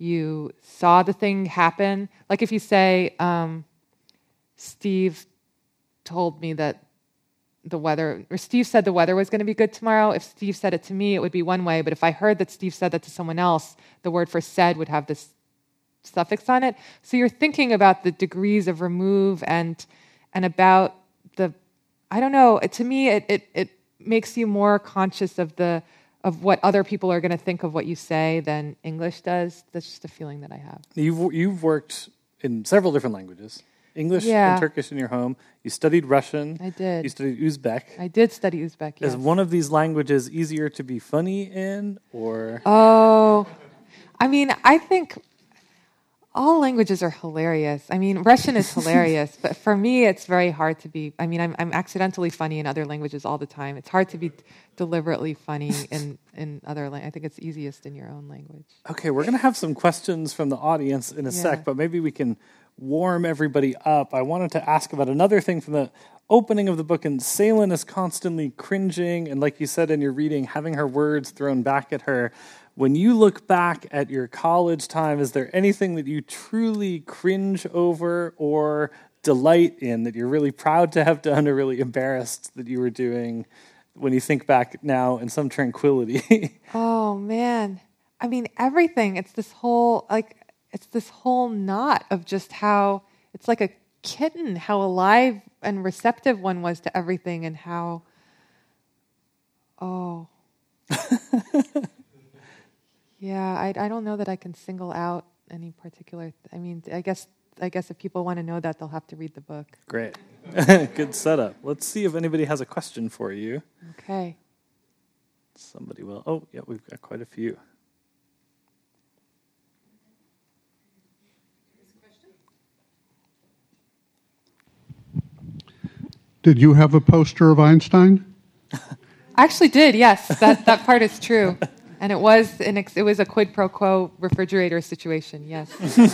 you saw the thing happen. Like if you say, um, Steve told me that the weather, or Steve said the weather was going to be good tomorrow. If Steve said it to me, it would be one way. But if I heard that Steve said that to someone else, the word for said would have this suffix on it. So you're thinking about the degrees of remove and and about the, I don't know, to me it it, it makes you more conscious of the of what other people are going to think of what you say than English does. That's just a feeling that I have. You've you've worked in several different languages. English yeah. and Turkish in your home. You studied Russian. I did. You studied Uzbek. I did study Uzbek, yes. Is one of these languages easier to be funny in, or? Oh, I mean, I think all languages are hilarious. I mean, Russian is hilarious, but for me, it's very hard to be, I mean, I'm, I'm accidentally funny in other languages all the time. It's hard to be deliberately funny in, in other languages. I think it's easiest in your own language. Okay, we're going to have some questions from the audience in a Yeah. sec, but maybe we can warm everybody up. I wanted to ask about another thing from the opening of the book, and Salen is constantly cringing, and like you said in your reading, having her words thrown back at her. When you look back at your college time, is there anything that you truly cringe over or delight in that you're really proud to have done or really embarrassed that you were doing when you think back now in some tranquility? Oh, man. I mean, everything. It's this whole, like, it's this whole knot of just how, it's like a kitten, how alive and receptive one was to everything and how, oh. Yeah, I, I don't know that I can single out any particular, th- I mean, I guess I guess if people want to know that, they'll have to read the book. Great. Good setup. Let's see if anybody has a question for you. Okay. Somebody will. Oh, yeah, we've got quite a few. Did you have a poster of Einstein? I actually did, yes. That that part is true. And it was an ex- it was a quid pro quo refrigerator situation, yes.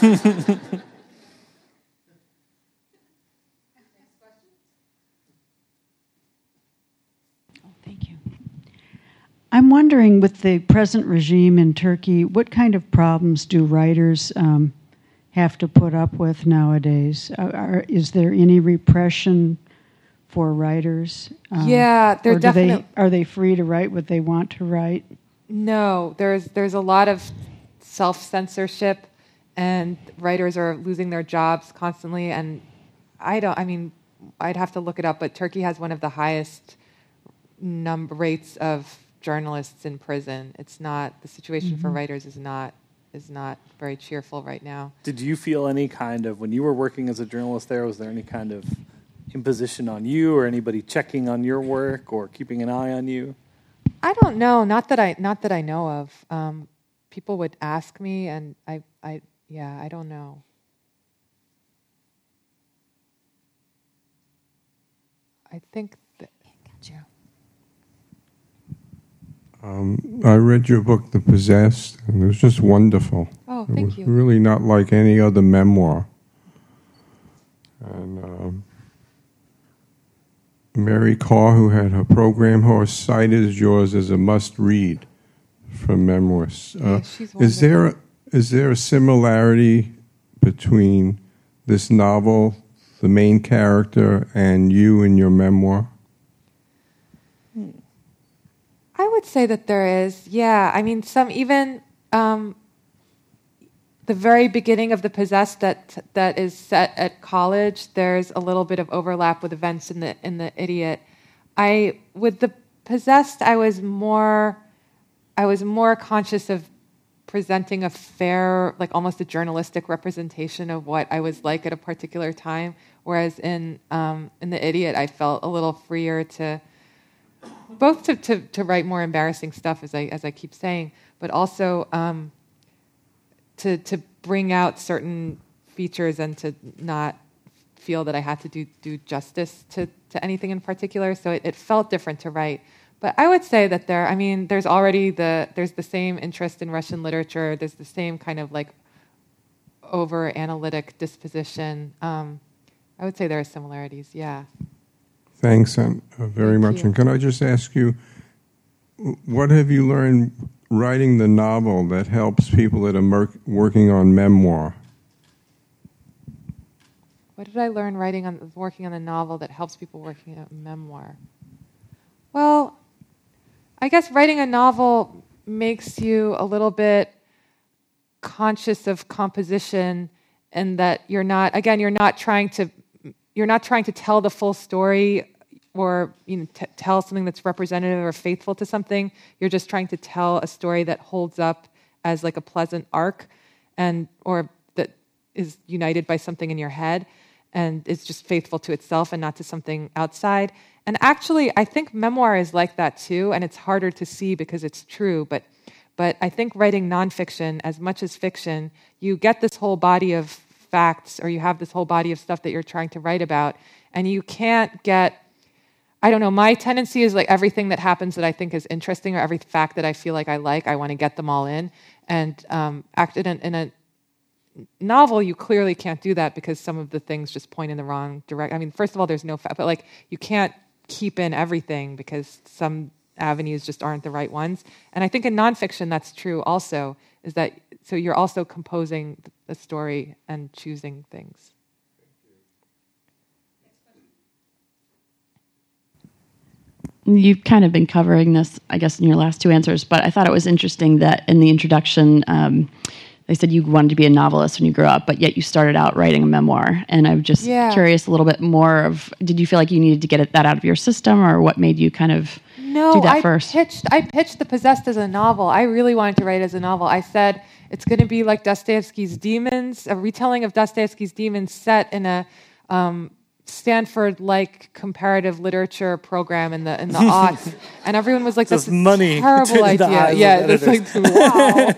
Oh, thank you. I'm wondering, with the present regime in Turkey, what kind of problems do writers um, have to put up with nowadays? Are, are, is there any repression for writers? Um, Yeah, they're or do definitely. they, are they free to write what they want to write? No, there's there's a lot of self-censorship, and writers are losing their jobs constantly. And I don't. I mean, I'd have to look it up, but Turkey has one of the highest number rates of journalists in prison. It's not the situation mm-hmm. for writers is not is not very cheerful right now. Did you feel any kind of, when you were working as a journalist there, was there any kind of imposition on you or anybody checking on your work or keeping an eye on you? I don't know. Not that I not that I know of. Um, people would ask me, and I, I, yeah, I don't know. I think that. Gotcha. Um, I read your book, The Possessed, and it was just wonderful. Oh, it thank was you. really not like any other memoir. And um, Mary Carr, who had her program horse, cited yours as a must-read for memoirs. Uh, yeah, she's is there is there a similarity between this novel, the main character, and you in your memoir? Hmm. I would say that there is. Yeah, I mean, some even um, the very beginning of The Possessed that that is set at college. There's a little bit of overlap with events in the in the Idiot. I with The Possessed, I was more, I was more conscious of presenting a fair, like almost a journalistic representation of what I was like at a particular time. Whereas in um, in The Idiot, I felt a little freer to. Both to, to, to write more embarrassing stuff, as I as I keep saying, but also um, to to bring out certain features and to not feel that I had to do do justice to, to anything in particular. So it, it felt different to write. But I would say that there, I mean, there's already the there's the same interest in Russian literature. There's the same kind of like over analytic disposition. Um, I would say there are similarities. Yeah. Thanks uh, very Thank much. you. And can I just ask you, what have you learned writing the novel that helps people that are mer- working on memoir? What did I learn writing on working on the novel that helps people working on a memoir? Well, I guess writing a novel makes you a little bit conscious of composition, and that you're not, again, you're not trying to, you're not trying to tell the full story or you know, t- tell something that's representative or faithful to something. You're just trying to tell a story that holds up as like a pleasant arc, and or that is united by something in your head, and is just faithful to itself and not to something outside. And actually, I think memoir is like that too, and it's harder to see because it's true, but but I think writing nonfiction, as much as fiction, you get this whole body of facts, or you have this whole body of stuff that you're trying to write about, and you can't get, I don't know, my tendency is like everything that happens that I think is interesting, or every fact that I feel like I like, I want to get them all in. And um, act in a, in a novel, you clearly can't do that because some of the things just point in the wrong direction. I mean, first of all, there's no fact, but like you can't keep in everything because some avenues just aren't the right ones. And I think in nonfiction that's true also, is that so you're also composing the story and choosing things. You've kind of been covering this, I guess, in your last two answers, but I thought it was interesting that in the introduction, um, they said you wanted to be a novelist when you grew up, but yet you started out writing a memoir. And I'm just yeah. curious a little bit more of, did you feel like you needed to get it, that out of your system, or what made you kind of no, do that I first? Pitched, I pitched The Possessed as a novel. I really wanted to write it as a novel. I said, it's going to be like Dostoevsky's Demons, a retelling of Dostoevsky's Demons set in a um, Stanford-like comparative literature program in the in the aughts, and everyone was like, "That's a money terrible idea." Yeah, it's like, wow.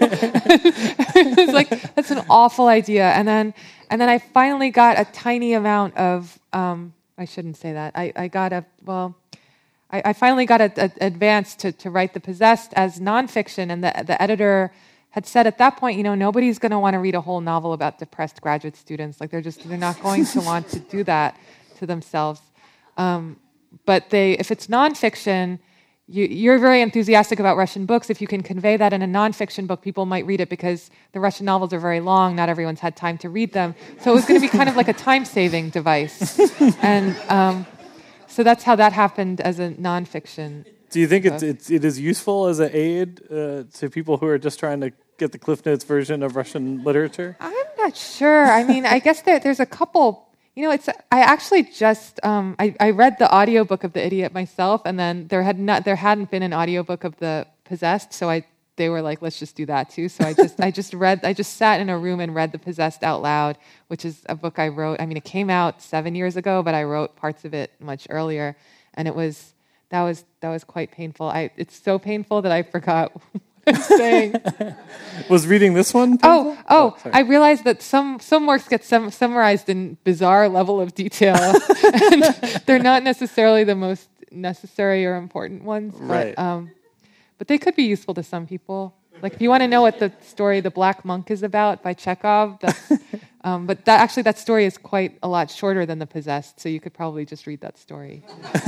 It's like that's an awful idea. And then and then I finally got a tiny amount of. Um, I shouldn't say that. I, I got a well. I, I finally got an advance to to write The Possessed as nonfiction, and the the editor had said at that point, you know, nobody's going to want to read a whole novel about depressed graduate students. Like they're just they're not going to want to do that to themselves. Um, but they, if it's nonfiction, you, you're very enthusiastic about Russian books. If you can convey that in a nonfiction book, people might read it because the Russian novels are very long. Not everyone's had time to read them. So it was going to be kind of like a time-saving device. And um, so that's how that happened as a nonfiction. Do you think it's, it's, it is useful as an aid uh, to people who are just trying to get the Cliff Notes version of Russian literature? I'm not sure. I mean, I guess there, there's a couple... You know, it's. I actually just um, I, I read the audiobook of The Idiot myself, and then there had not there hadn't been an audiobook of The Possessed, so I they were like, let's just do that too. So I just I just read I just sat in a room and read The Possessed out loud, which is a book I wrote. I mean, it came out seven years ago, but I wrote parts of it much earlier, and it was that was that was quite painful. I it's so painful that I forgot what I'm saying. Was reading this one painful? Oh, oh! oh I realized that some some works get sum, summarized in bizarre level of detail, and they're not necessarily the most necessary or important ones. Right. But, um, but they could be useful to some people. Like if you want to know what the story "The Black Monk" is about by Chekhov, that's, um, but that actually that story is quite a lot shorter than The Possessed, so you could probably just read that story.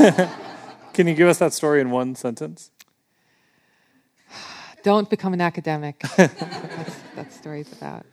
Can you give us that story in one sentence? Don't become an academic. That's what that story's about.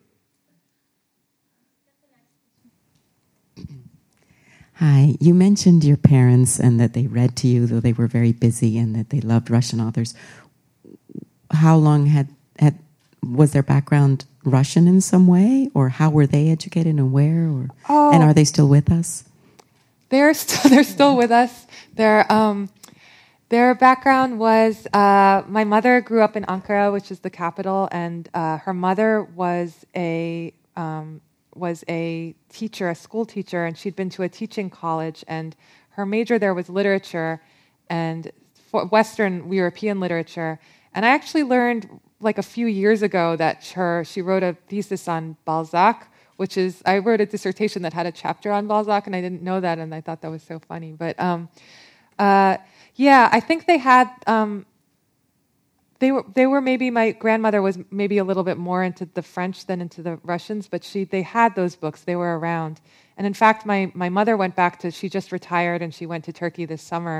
Hi. You mentioned your parents and that they read to you, though they were very busy, and that they loved Russian authors. How long had, had was their background Russian in some way, or how were they educated and where? Or oh, and are they still with us? They're still they're still with us. They're. Um, Their background was, uh, my mother grew up in Ankara, which is the capital, and uh, her mother was a um, was a teacher, a school teacher, and she'd been to a teaching college, and her major there was literature and Western European literature. And I actually learned like a few years ago that her she wrote a thesis on Balzac, which is, I wrote a dissertation that had a chapter on Balzac, and I didn't know that, and I thought that was so funny. But um, uh, yeah, I think they had. Um, they were. They were maybe. My grandmother was maybe a little bit more into the French than into the Russians, but she. They had those books. They were around, and in fact, my my mother went back to. She just retired, and she went to Turkey this summer,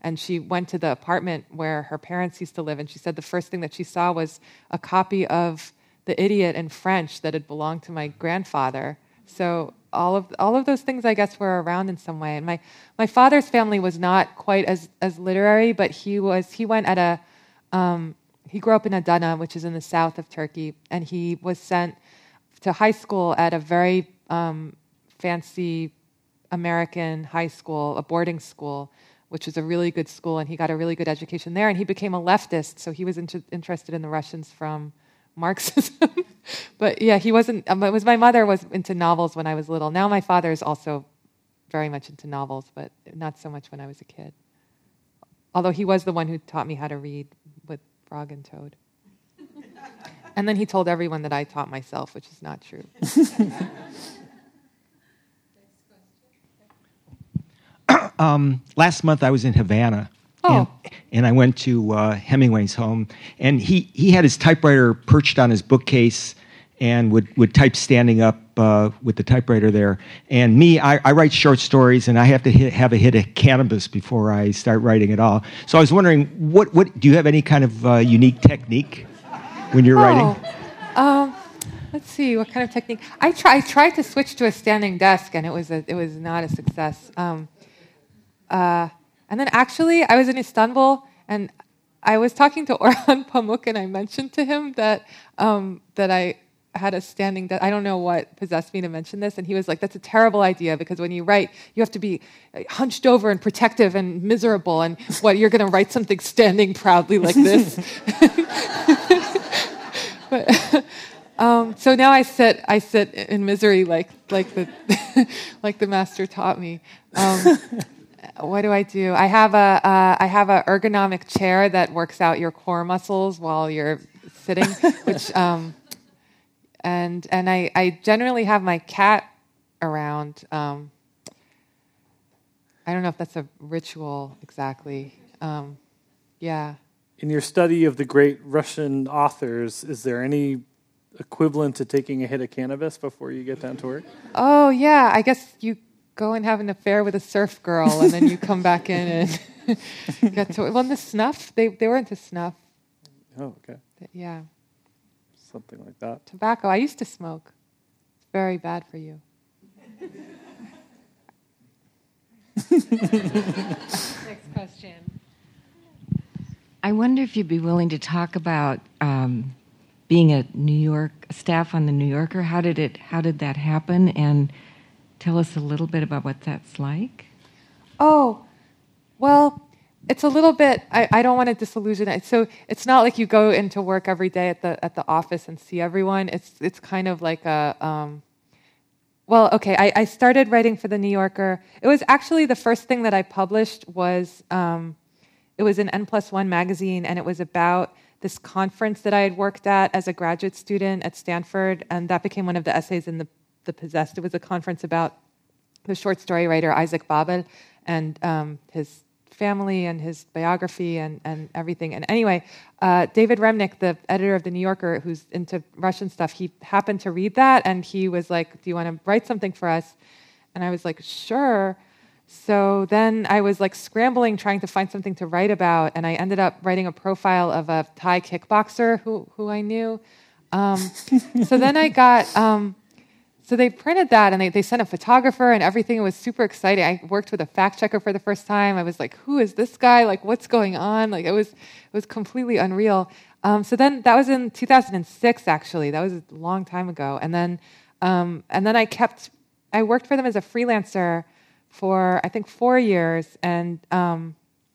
and she went to the apartment where her parents used to live, and she said the first thing that she saw was a copy of The Idiot in French that had belonged to my grandfather. So all of all of those things, I guess, were around in some way. And my, my father's family was not quite as, as literary, but he was he went at a um, he grew up in Adana, which is in the south of Turkey, and he was sent to high school at a very um, fancy American high school, a boarding school, which was a really good school, and he got a really good education there, and he became a leftist, so he was inter- interested in the Russians from Marxism. But yeah, he wasn't, um, it was my mother was into novels when I was little. Now my father is also very much into novels, but not so much when I was a kid. Although he was the one who taught me how to read with Frog and Toad. And then he told everyone that I taught myself, which is not true. Um, last month I was in Havana, oh. and, and I went to uh, Hemingway's home, and he, he had his typewriter perched on his bookcase and would, would type standing up uh, with the typewriter there. And me, I, I write short stories, and I have to hit, have a hit of cannabis before I start writing at all. So I was wondering, what, what do you have any kind of uh, unique technique when you're oh. writing? Um, let's see, what kind of technique? I, try, I tried to switch to a standing desk, and it was a, it was not a success. Um, Uh, and then actually, I was in Istanbul, and I was talking to Orhan Pamuk, and I mentioned to him that um, that I had a standing desk. I don't know what possessed me to mention this, and he was like, "That's a terrible idea, because when you write, you have to be hunched over and protective and miserable, and what, you're going to write something standing proudly like this?" But, um, so now I sit, I sit in misery like like the like the master taught me. Um, What do I do? I have a uh, I have an ergonomic chair that works out your core muscles while you're sitting, which um, and and I, I generally have my cat around. Um, I don't know if that's a ritual exactly. Um, yeah. In your study of the great Russian authors, is there any equivalent to taking a hit of cannabis before you get down to work? Oh yeah, I guess you go and have an affair with a surf girl, and then you come back in and get to it. Well, the snuff, they they were into snuff. Oh, okay. Yeah. Something like that. Tobacco. I used to smoke. It's very bad for you. Next question. I wonder if you'd be willing to talk about um, being a New York staff on the New Yorker. How did it? How did that happen? And tell us a little bit about what that's like. Oh, well, it's a little bit, I, I don't want to disillusion it. So it's not like you go into work every day at the at the office and see everyone. It's it's kind of like a, um, well, okay, I, I started writing for the New Yorker. It was actually the first thing that I published was, um, it was in N plus one magazine, and it was about this conference that I had worked at as a graduate student at Stanford, and that became one of the essays in the The Possessed. It was a conference about the short story writer Isaac Babel and um, his family and his biography and, and everything. And anyway, uh, David Remnick, the editor of The New Yorker, who's into Russian stuff, he happened to read that, and he was like, "Do you want to write something for us?" And I was like, "Sure." So then I was like scrambling, trying to find something to write about, and I ended up writing a profile of a Thai kickboxer who who I knew. Um, so then I got... Um, So they printed that, and they, they sent a photographer and everything. It was super exciting. I worked with a fact checker for the first time. I was like, "Who is this guy? Like, what's going on?" Like, it was it was completely unreal. Um, so then that was in two thousand six, actually. That was a long time ago. And then um, and then I kept I worked for them as a freelancer for I think four years, and um,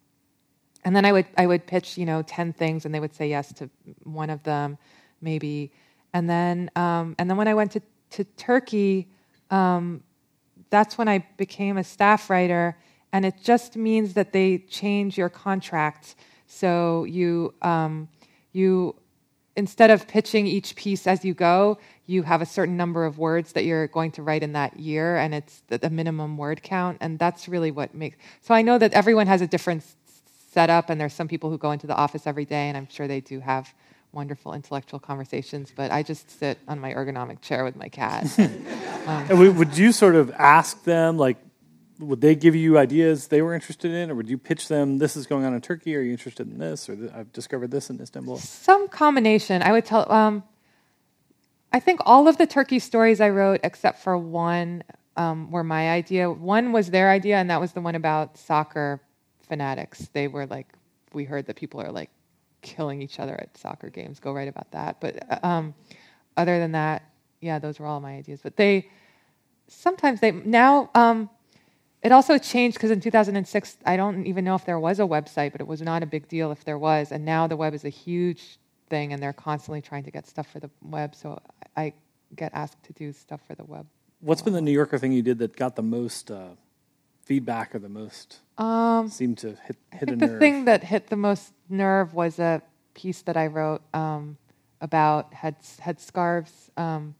and then I would I would pitch you know ten things, and they would say yes to one of them, maybe. And then um, and then when I went to to Turkey, um, that's when I became a staff writer, and it just means that they change your contract. So you um, you instead of pitching each piece as you go, you have a certain number of words that you're going to write in that year, and it's the, the minimum word count, and that's really what makes. So I know that everyone has a different setup, and there's some people who go into the office every day, and I'm sure they do have wonderful intellectual conversations, but I just sit on my ergonomic chair with my cat. um, and would you sort of ask them, like, would they give you ideas they were interested in, or would you pitch them, this is going on in Turkey, are you interested in this, or I've discovered this in Istanbul? Some combination. I would tell, um, I think all of the Turkey stories I wrote, except for one, um, were my idea. One was their idea, and that was the one about soccer fanatics. They were like, we heard that people are like killing each other at soccer games. Go write about that. But um, other than that, yeah, those were all my ideas. But they, sometimes they, now, um, it also changed because in two thousand six, I don't even know if there was a website, but it was not a big deal if there was. And now the web is a huge thing, and they're constantly trying to get stuff for the web. So I get asked to do stuff for the web. What's been the New Yorker thing you did that got the most uh, feedback or the most um, seemed to hit, hit I think a the nerve? thing that hit the most nerve was a piece that I wrote um, about head headscarves. Um,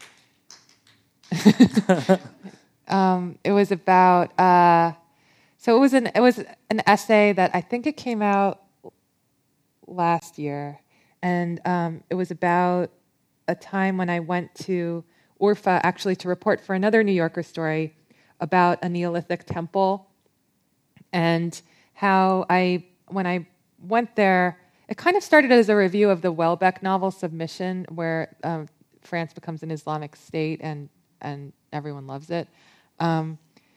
um, it was about uh, so it was an it was an essay that I think it came out last year, and um, it was about a time when I went to Urfa actually to report for another New Yorker story about a Neolithic temple, and how I when I went there, it kind of started as a review of the Welbeck novel Submission, where um, France becomes an Islamic state and and everyone loves it. Um,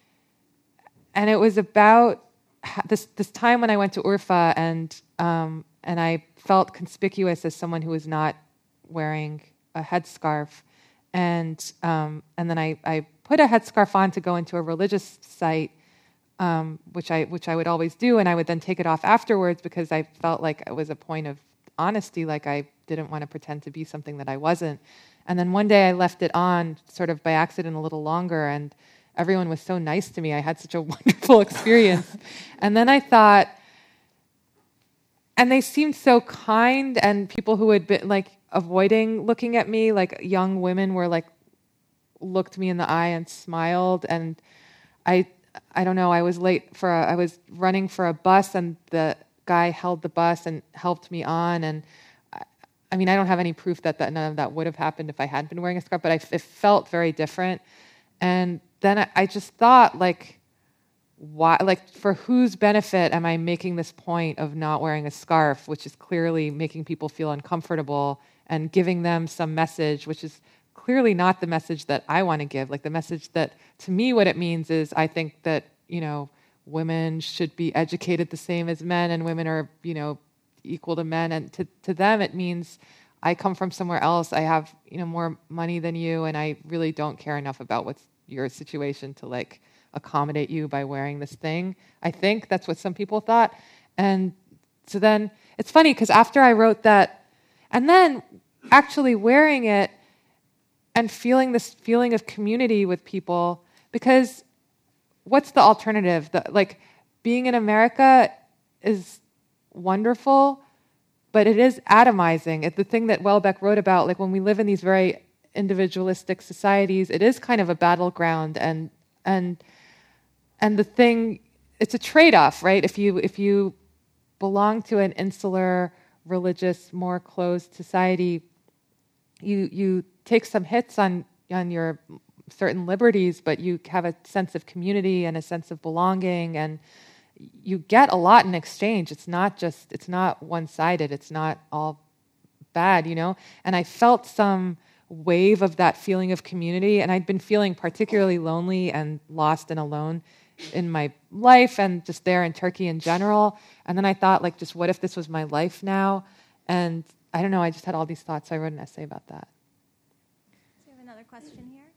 and it was about this this time when I went to Urfa, and um, and I felt conspicuous as someone who was not wearing a headscarf, and um, and then I, I put a headscarf on to go into a religious site, um, which I which I would always do, and I would then take it off afterwards because I felt like it was a point of honesty, like I didn't want to pretend to be something that I wasn't. And then one day I left it on sort of by accident a little longer, and everyone was so nice to me. I had such a wonderful experience. And then I thought, and they seemed so kind, and people who had been like avoiding looking at me, like young women were like, looked me in the eye and smiled. And I, I don't know, I was late for, a, I was running for a bus, and the guy held the bus and helped me on. And I mean, I don't have any proof that, that none of that would have happened if I had been wearing a scarf, but I, it felt very different. And then I, I just thought, like, why, like, for whose benefit am I making this point of not wearing a scarf, which is clearly making people feel uncomfortable, and giving them some message, which is clearly not the message that I want to give. Like, the message that, to me, what it means is I think that, you know, women should be educated the same as men, and women are, you know, equal to men, and to, to them it means I come from somewhere else, I have, you know, more money than you, and I really don't care enough about what's your situation to like accommodate you by wearing this thing. I think that's what some people thought. And so then it's funny because after I wrote that, and then actually wearing it and feeling this feeling of community with people, because what's the alternative? The, like, being in America is wonderful, but it is atomizing. It's the thing that Welbeck wrote about, like when we live in these very individualistic societies, it is kind of a battleground, and and and the thing, it's a trade-off, right? If you if you belong to an insular, religious, more closed society, you you take some hits on on your certain liberties, but you have a sense of community and a sense of belonging, and you get a lot in exchange. It's not just, it's not one-sided. It's not all bad, you know? And I felt some wave of that feeling of community, and I'd been feeling particularly lonely and lost and alone in my life and just there in Turkey in general. And then I thought, like, just what if this was my life now? And I don't know, I just had all these thoughts, so I wrote an essay about that. Do you have another question here?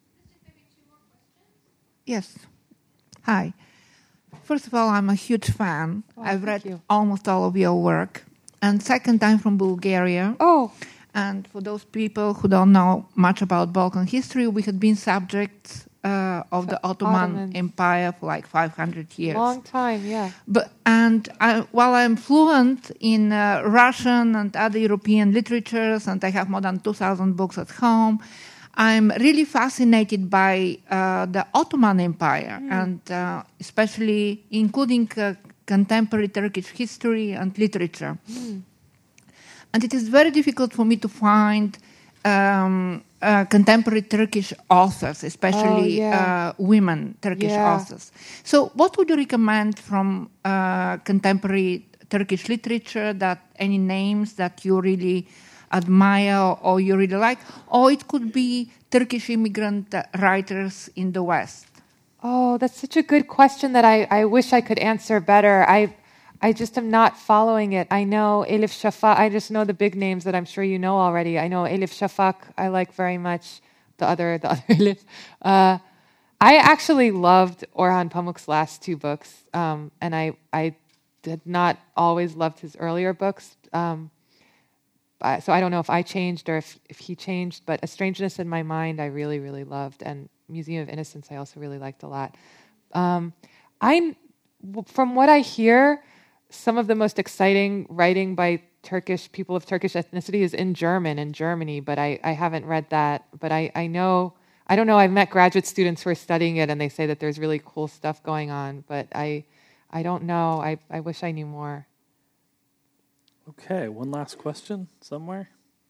Yes. Hi. First of all, I'm a huge fan. Oh, I've read you. almost all of your work. And second, I'm from Bulgaria. Oh. And for those people who don't know much about Balkan history, we had been subjects uh, of the Ottoman Ottomans. Empire for like five hundred years. Long time, yeah. But and I, while I'm fluent in uh, Russian and other European literatures, and I have more than two thousand books at home, I'm really fascinated by uh, the Ottoman Empire, mm. and uh, especially including uh, contemporary Turkish history and literature. Mm. And it is very difficult for me to find um, uh, contemporary Turkish authors, especially Oh, yeah. uh, women Turkish Yeah. authors. So, what would you recommend from uh, contemporary Turkish literature? That any names that you really admire or you really like, or it could be Turkish immigrant uh, writers in the West? Oh, that's such a good question that I, I wish I could answer better. I I just am not following it. I know Elif Shafak. I just know the big names that I'm sure you know already. I know Elif Shafak. I like very much the other the other Elif. Uh, I actually loved Orhan Pamuk's last two books, um, and I I did not always loved his earlier books. Um, I, so I don't know if I changed or if, if he changed. But A Strangeness in My Mind, I really really loved, and Museum of Innocence, I also really liked a lot. Um, I, from what I hear, some of the most exciting writing by Turkish people of Turkish ethnicity is in German in Germany, but I, I haven't read that. But I, I know, I don't know, I've met graduate students who are studying it and they say that there's really cool stuff going on, but I, I don't know. I, I wish I knew more. Okay, one last question somewhere.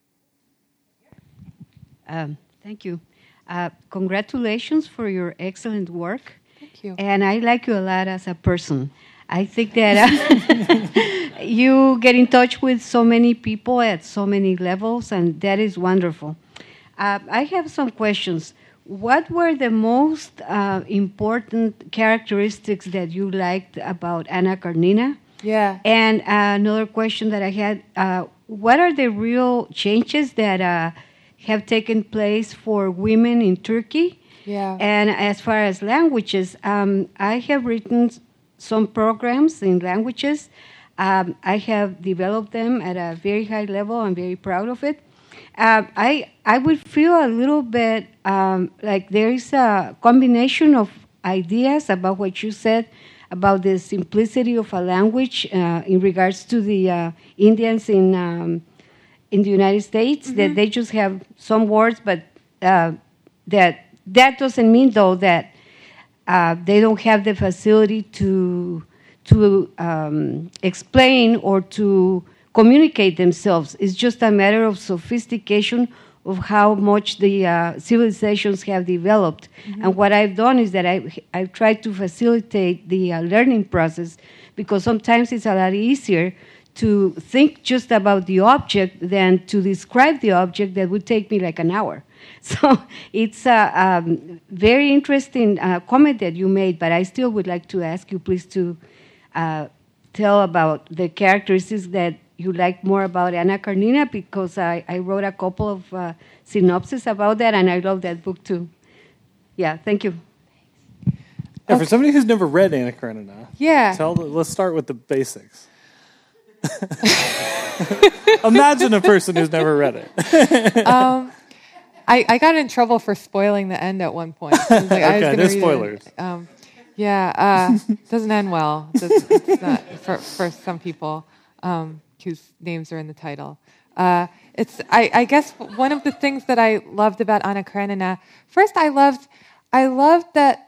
Um, thank you. Uh, congratulations for your excellent work. Thank you. And I like you a lot as a person. I think that uh, you get in touch with so many people at so many levels, and that is wonderful. Uh, I have some questions. What were the most uh, important characteristics that you liked about Anna Karenina? Yeah. And uh, another question that I had, uh, what are the real changes that uh, have taken place for women in Turkey? Yeah. And as far as languages, um, I have written some programs in languages. Um, I have developed them at a very high level. I'm very proud of it. Uh, I I would feel a little bit um, like there is a combination of ideas about what you said about the simplicity of a language uh, in regards to the uh, Indians in um, in the United States, mm-hmm. that they just have some words, but uh, that that doesn't mean though that uh, they don't have the facility to to um, explain or to communicate themselves. It's just a matter of sophistication of how much the uh, civilizations have developed. Mm-hmm. And what I've done is that I, I've tried to facilitate the uh, learning process, because sometimes it's a lot easier to think just about the object than to describe the object that would take me like an hour. So it's a um, very interesting uh, comment that you made, but I still would like to ask you please to uh, tell about the characteristics that you like more about Anna Karenina, because I, I wrote a couple of uh, synopses about that, and I love that book too. Yeah, thank you. Yeah, okay. For somebody who's never read Anna Karenina, yeah, tell, let's start with the basics. Imagine a person who's never read it. um, I, I got in trouble for spoiling the end at one point. I was like, okay, I was no read spoilers. It. Um, yeah, uh, doesn't end well. It's, it's not for, for some people um, whose names are in the title. Uh, it's I, I guess one of the things that I loved about Anna Karenina. First, I loved I loved that.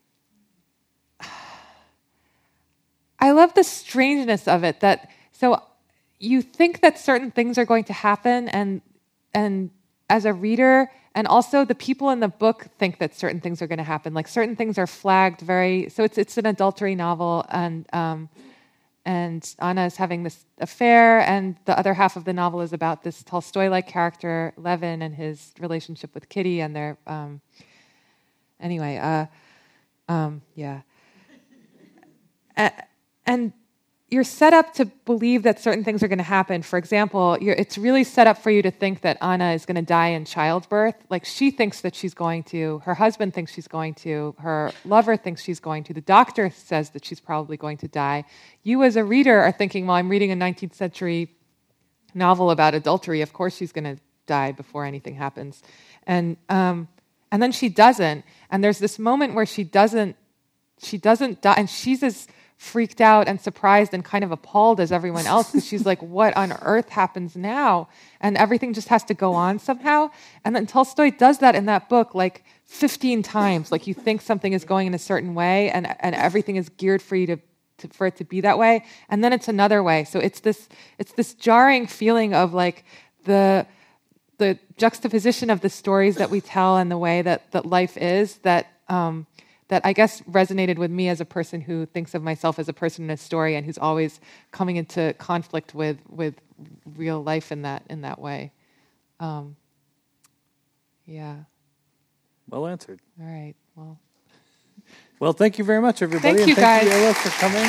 I love the strangeness of it. That so you think that certain things are going to happen, and and as a reader, and also the people in the book think that certain things are going to happen. Like certain things are flagged very. So it's it's an adultery novel, and um, and Anna is having this affair, and the other half of the novel is about this Tolstoy-like character Levin and his relationship with Kitty, and their um, anyway, uh, um, yeah, uh, and. You're set up to believe that certain things are going to happen. For example, you're, it's really set up for you to think that Anna is going to die in childbirth. Like she thinks that she's going to, her husband thinks she's going to, her lover thinks she's going to, the doctor says that she's probably going to die. You as a reader are thinking, well, I'm reading a nineteenth century novel about adultery. Of course she's going to die before anything happens. And um, and then she doesn't. And there's this moment where she doesn't, she doesn't die, and she's as freaked out and surprised and kind of appalled as everyone else, because she's like, what on earth happens now? And everything just has to go on somehow. And then Tolstoy does that in that book like fifteen times. Like you think something is going in a certain way, and, and everything is geared for you to, to for it to be that way. And then it's another way. So it's this it's this jarring feeling of like the the juxtaposition of the stories that we tell and the way that, that life is that um, that I guess resonated with me as a person who thinks of myself as a person in a story and who's always coming into conflict with with real life in that in that way. Um, yeah. Well answered. All right. Well. Well, thank you very much, everybody. Thank you, and thank guys. you, Ella, for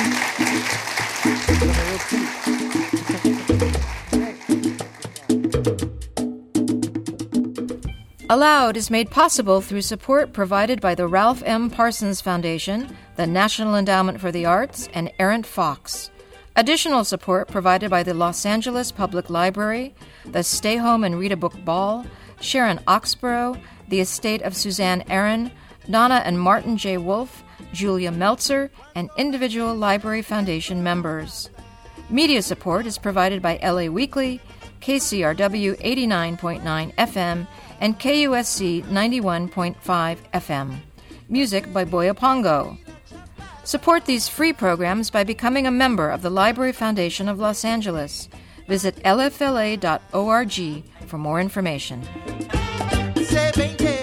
coming. Aloud is made possible through support provided by the Ralph M. Parsons Foundation, the National Endowment for the Arts, and Errant Fox. Additional support provided by the Los Angeles Public Library, the Stay Home and Read a Book Ball, Sharon Oxborough, the estate of Suzanne Aaron, Donna and Martin J. Wolfe, Julia Meltzer, and individual Library Foundation members. Media support is provided by L A Weekly, K C R W eighty-nine point nine F M, and K U S C ninety-one point five F M. Music by Boya Pongo. Support these free programs by becoming a member of the Library Foundation of Los Angeles. Visit L F L A dot org for more information. Se veinte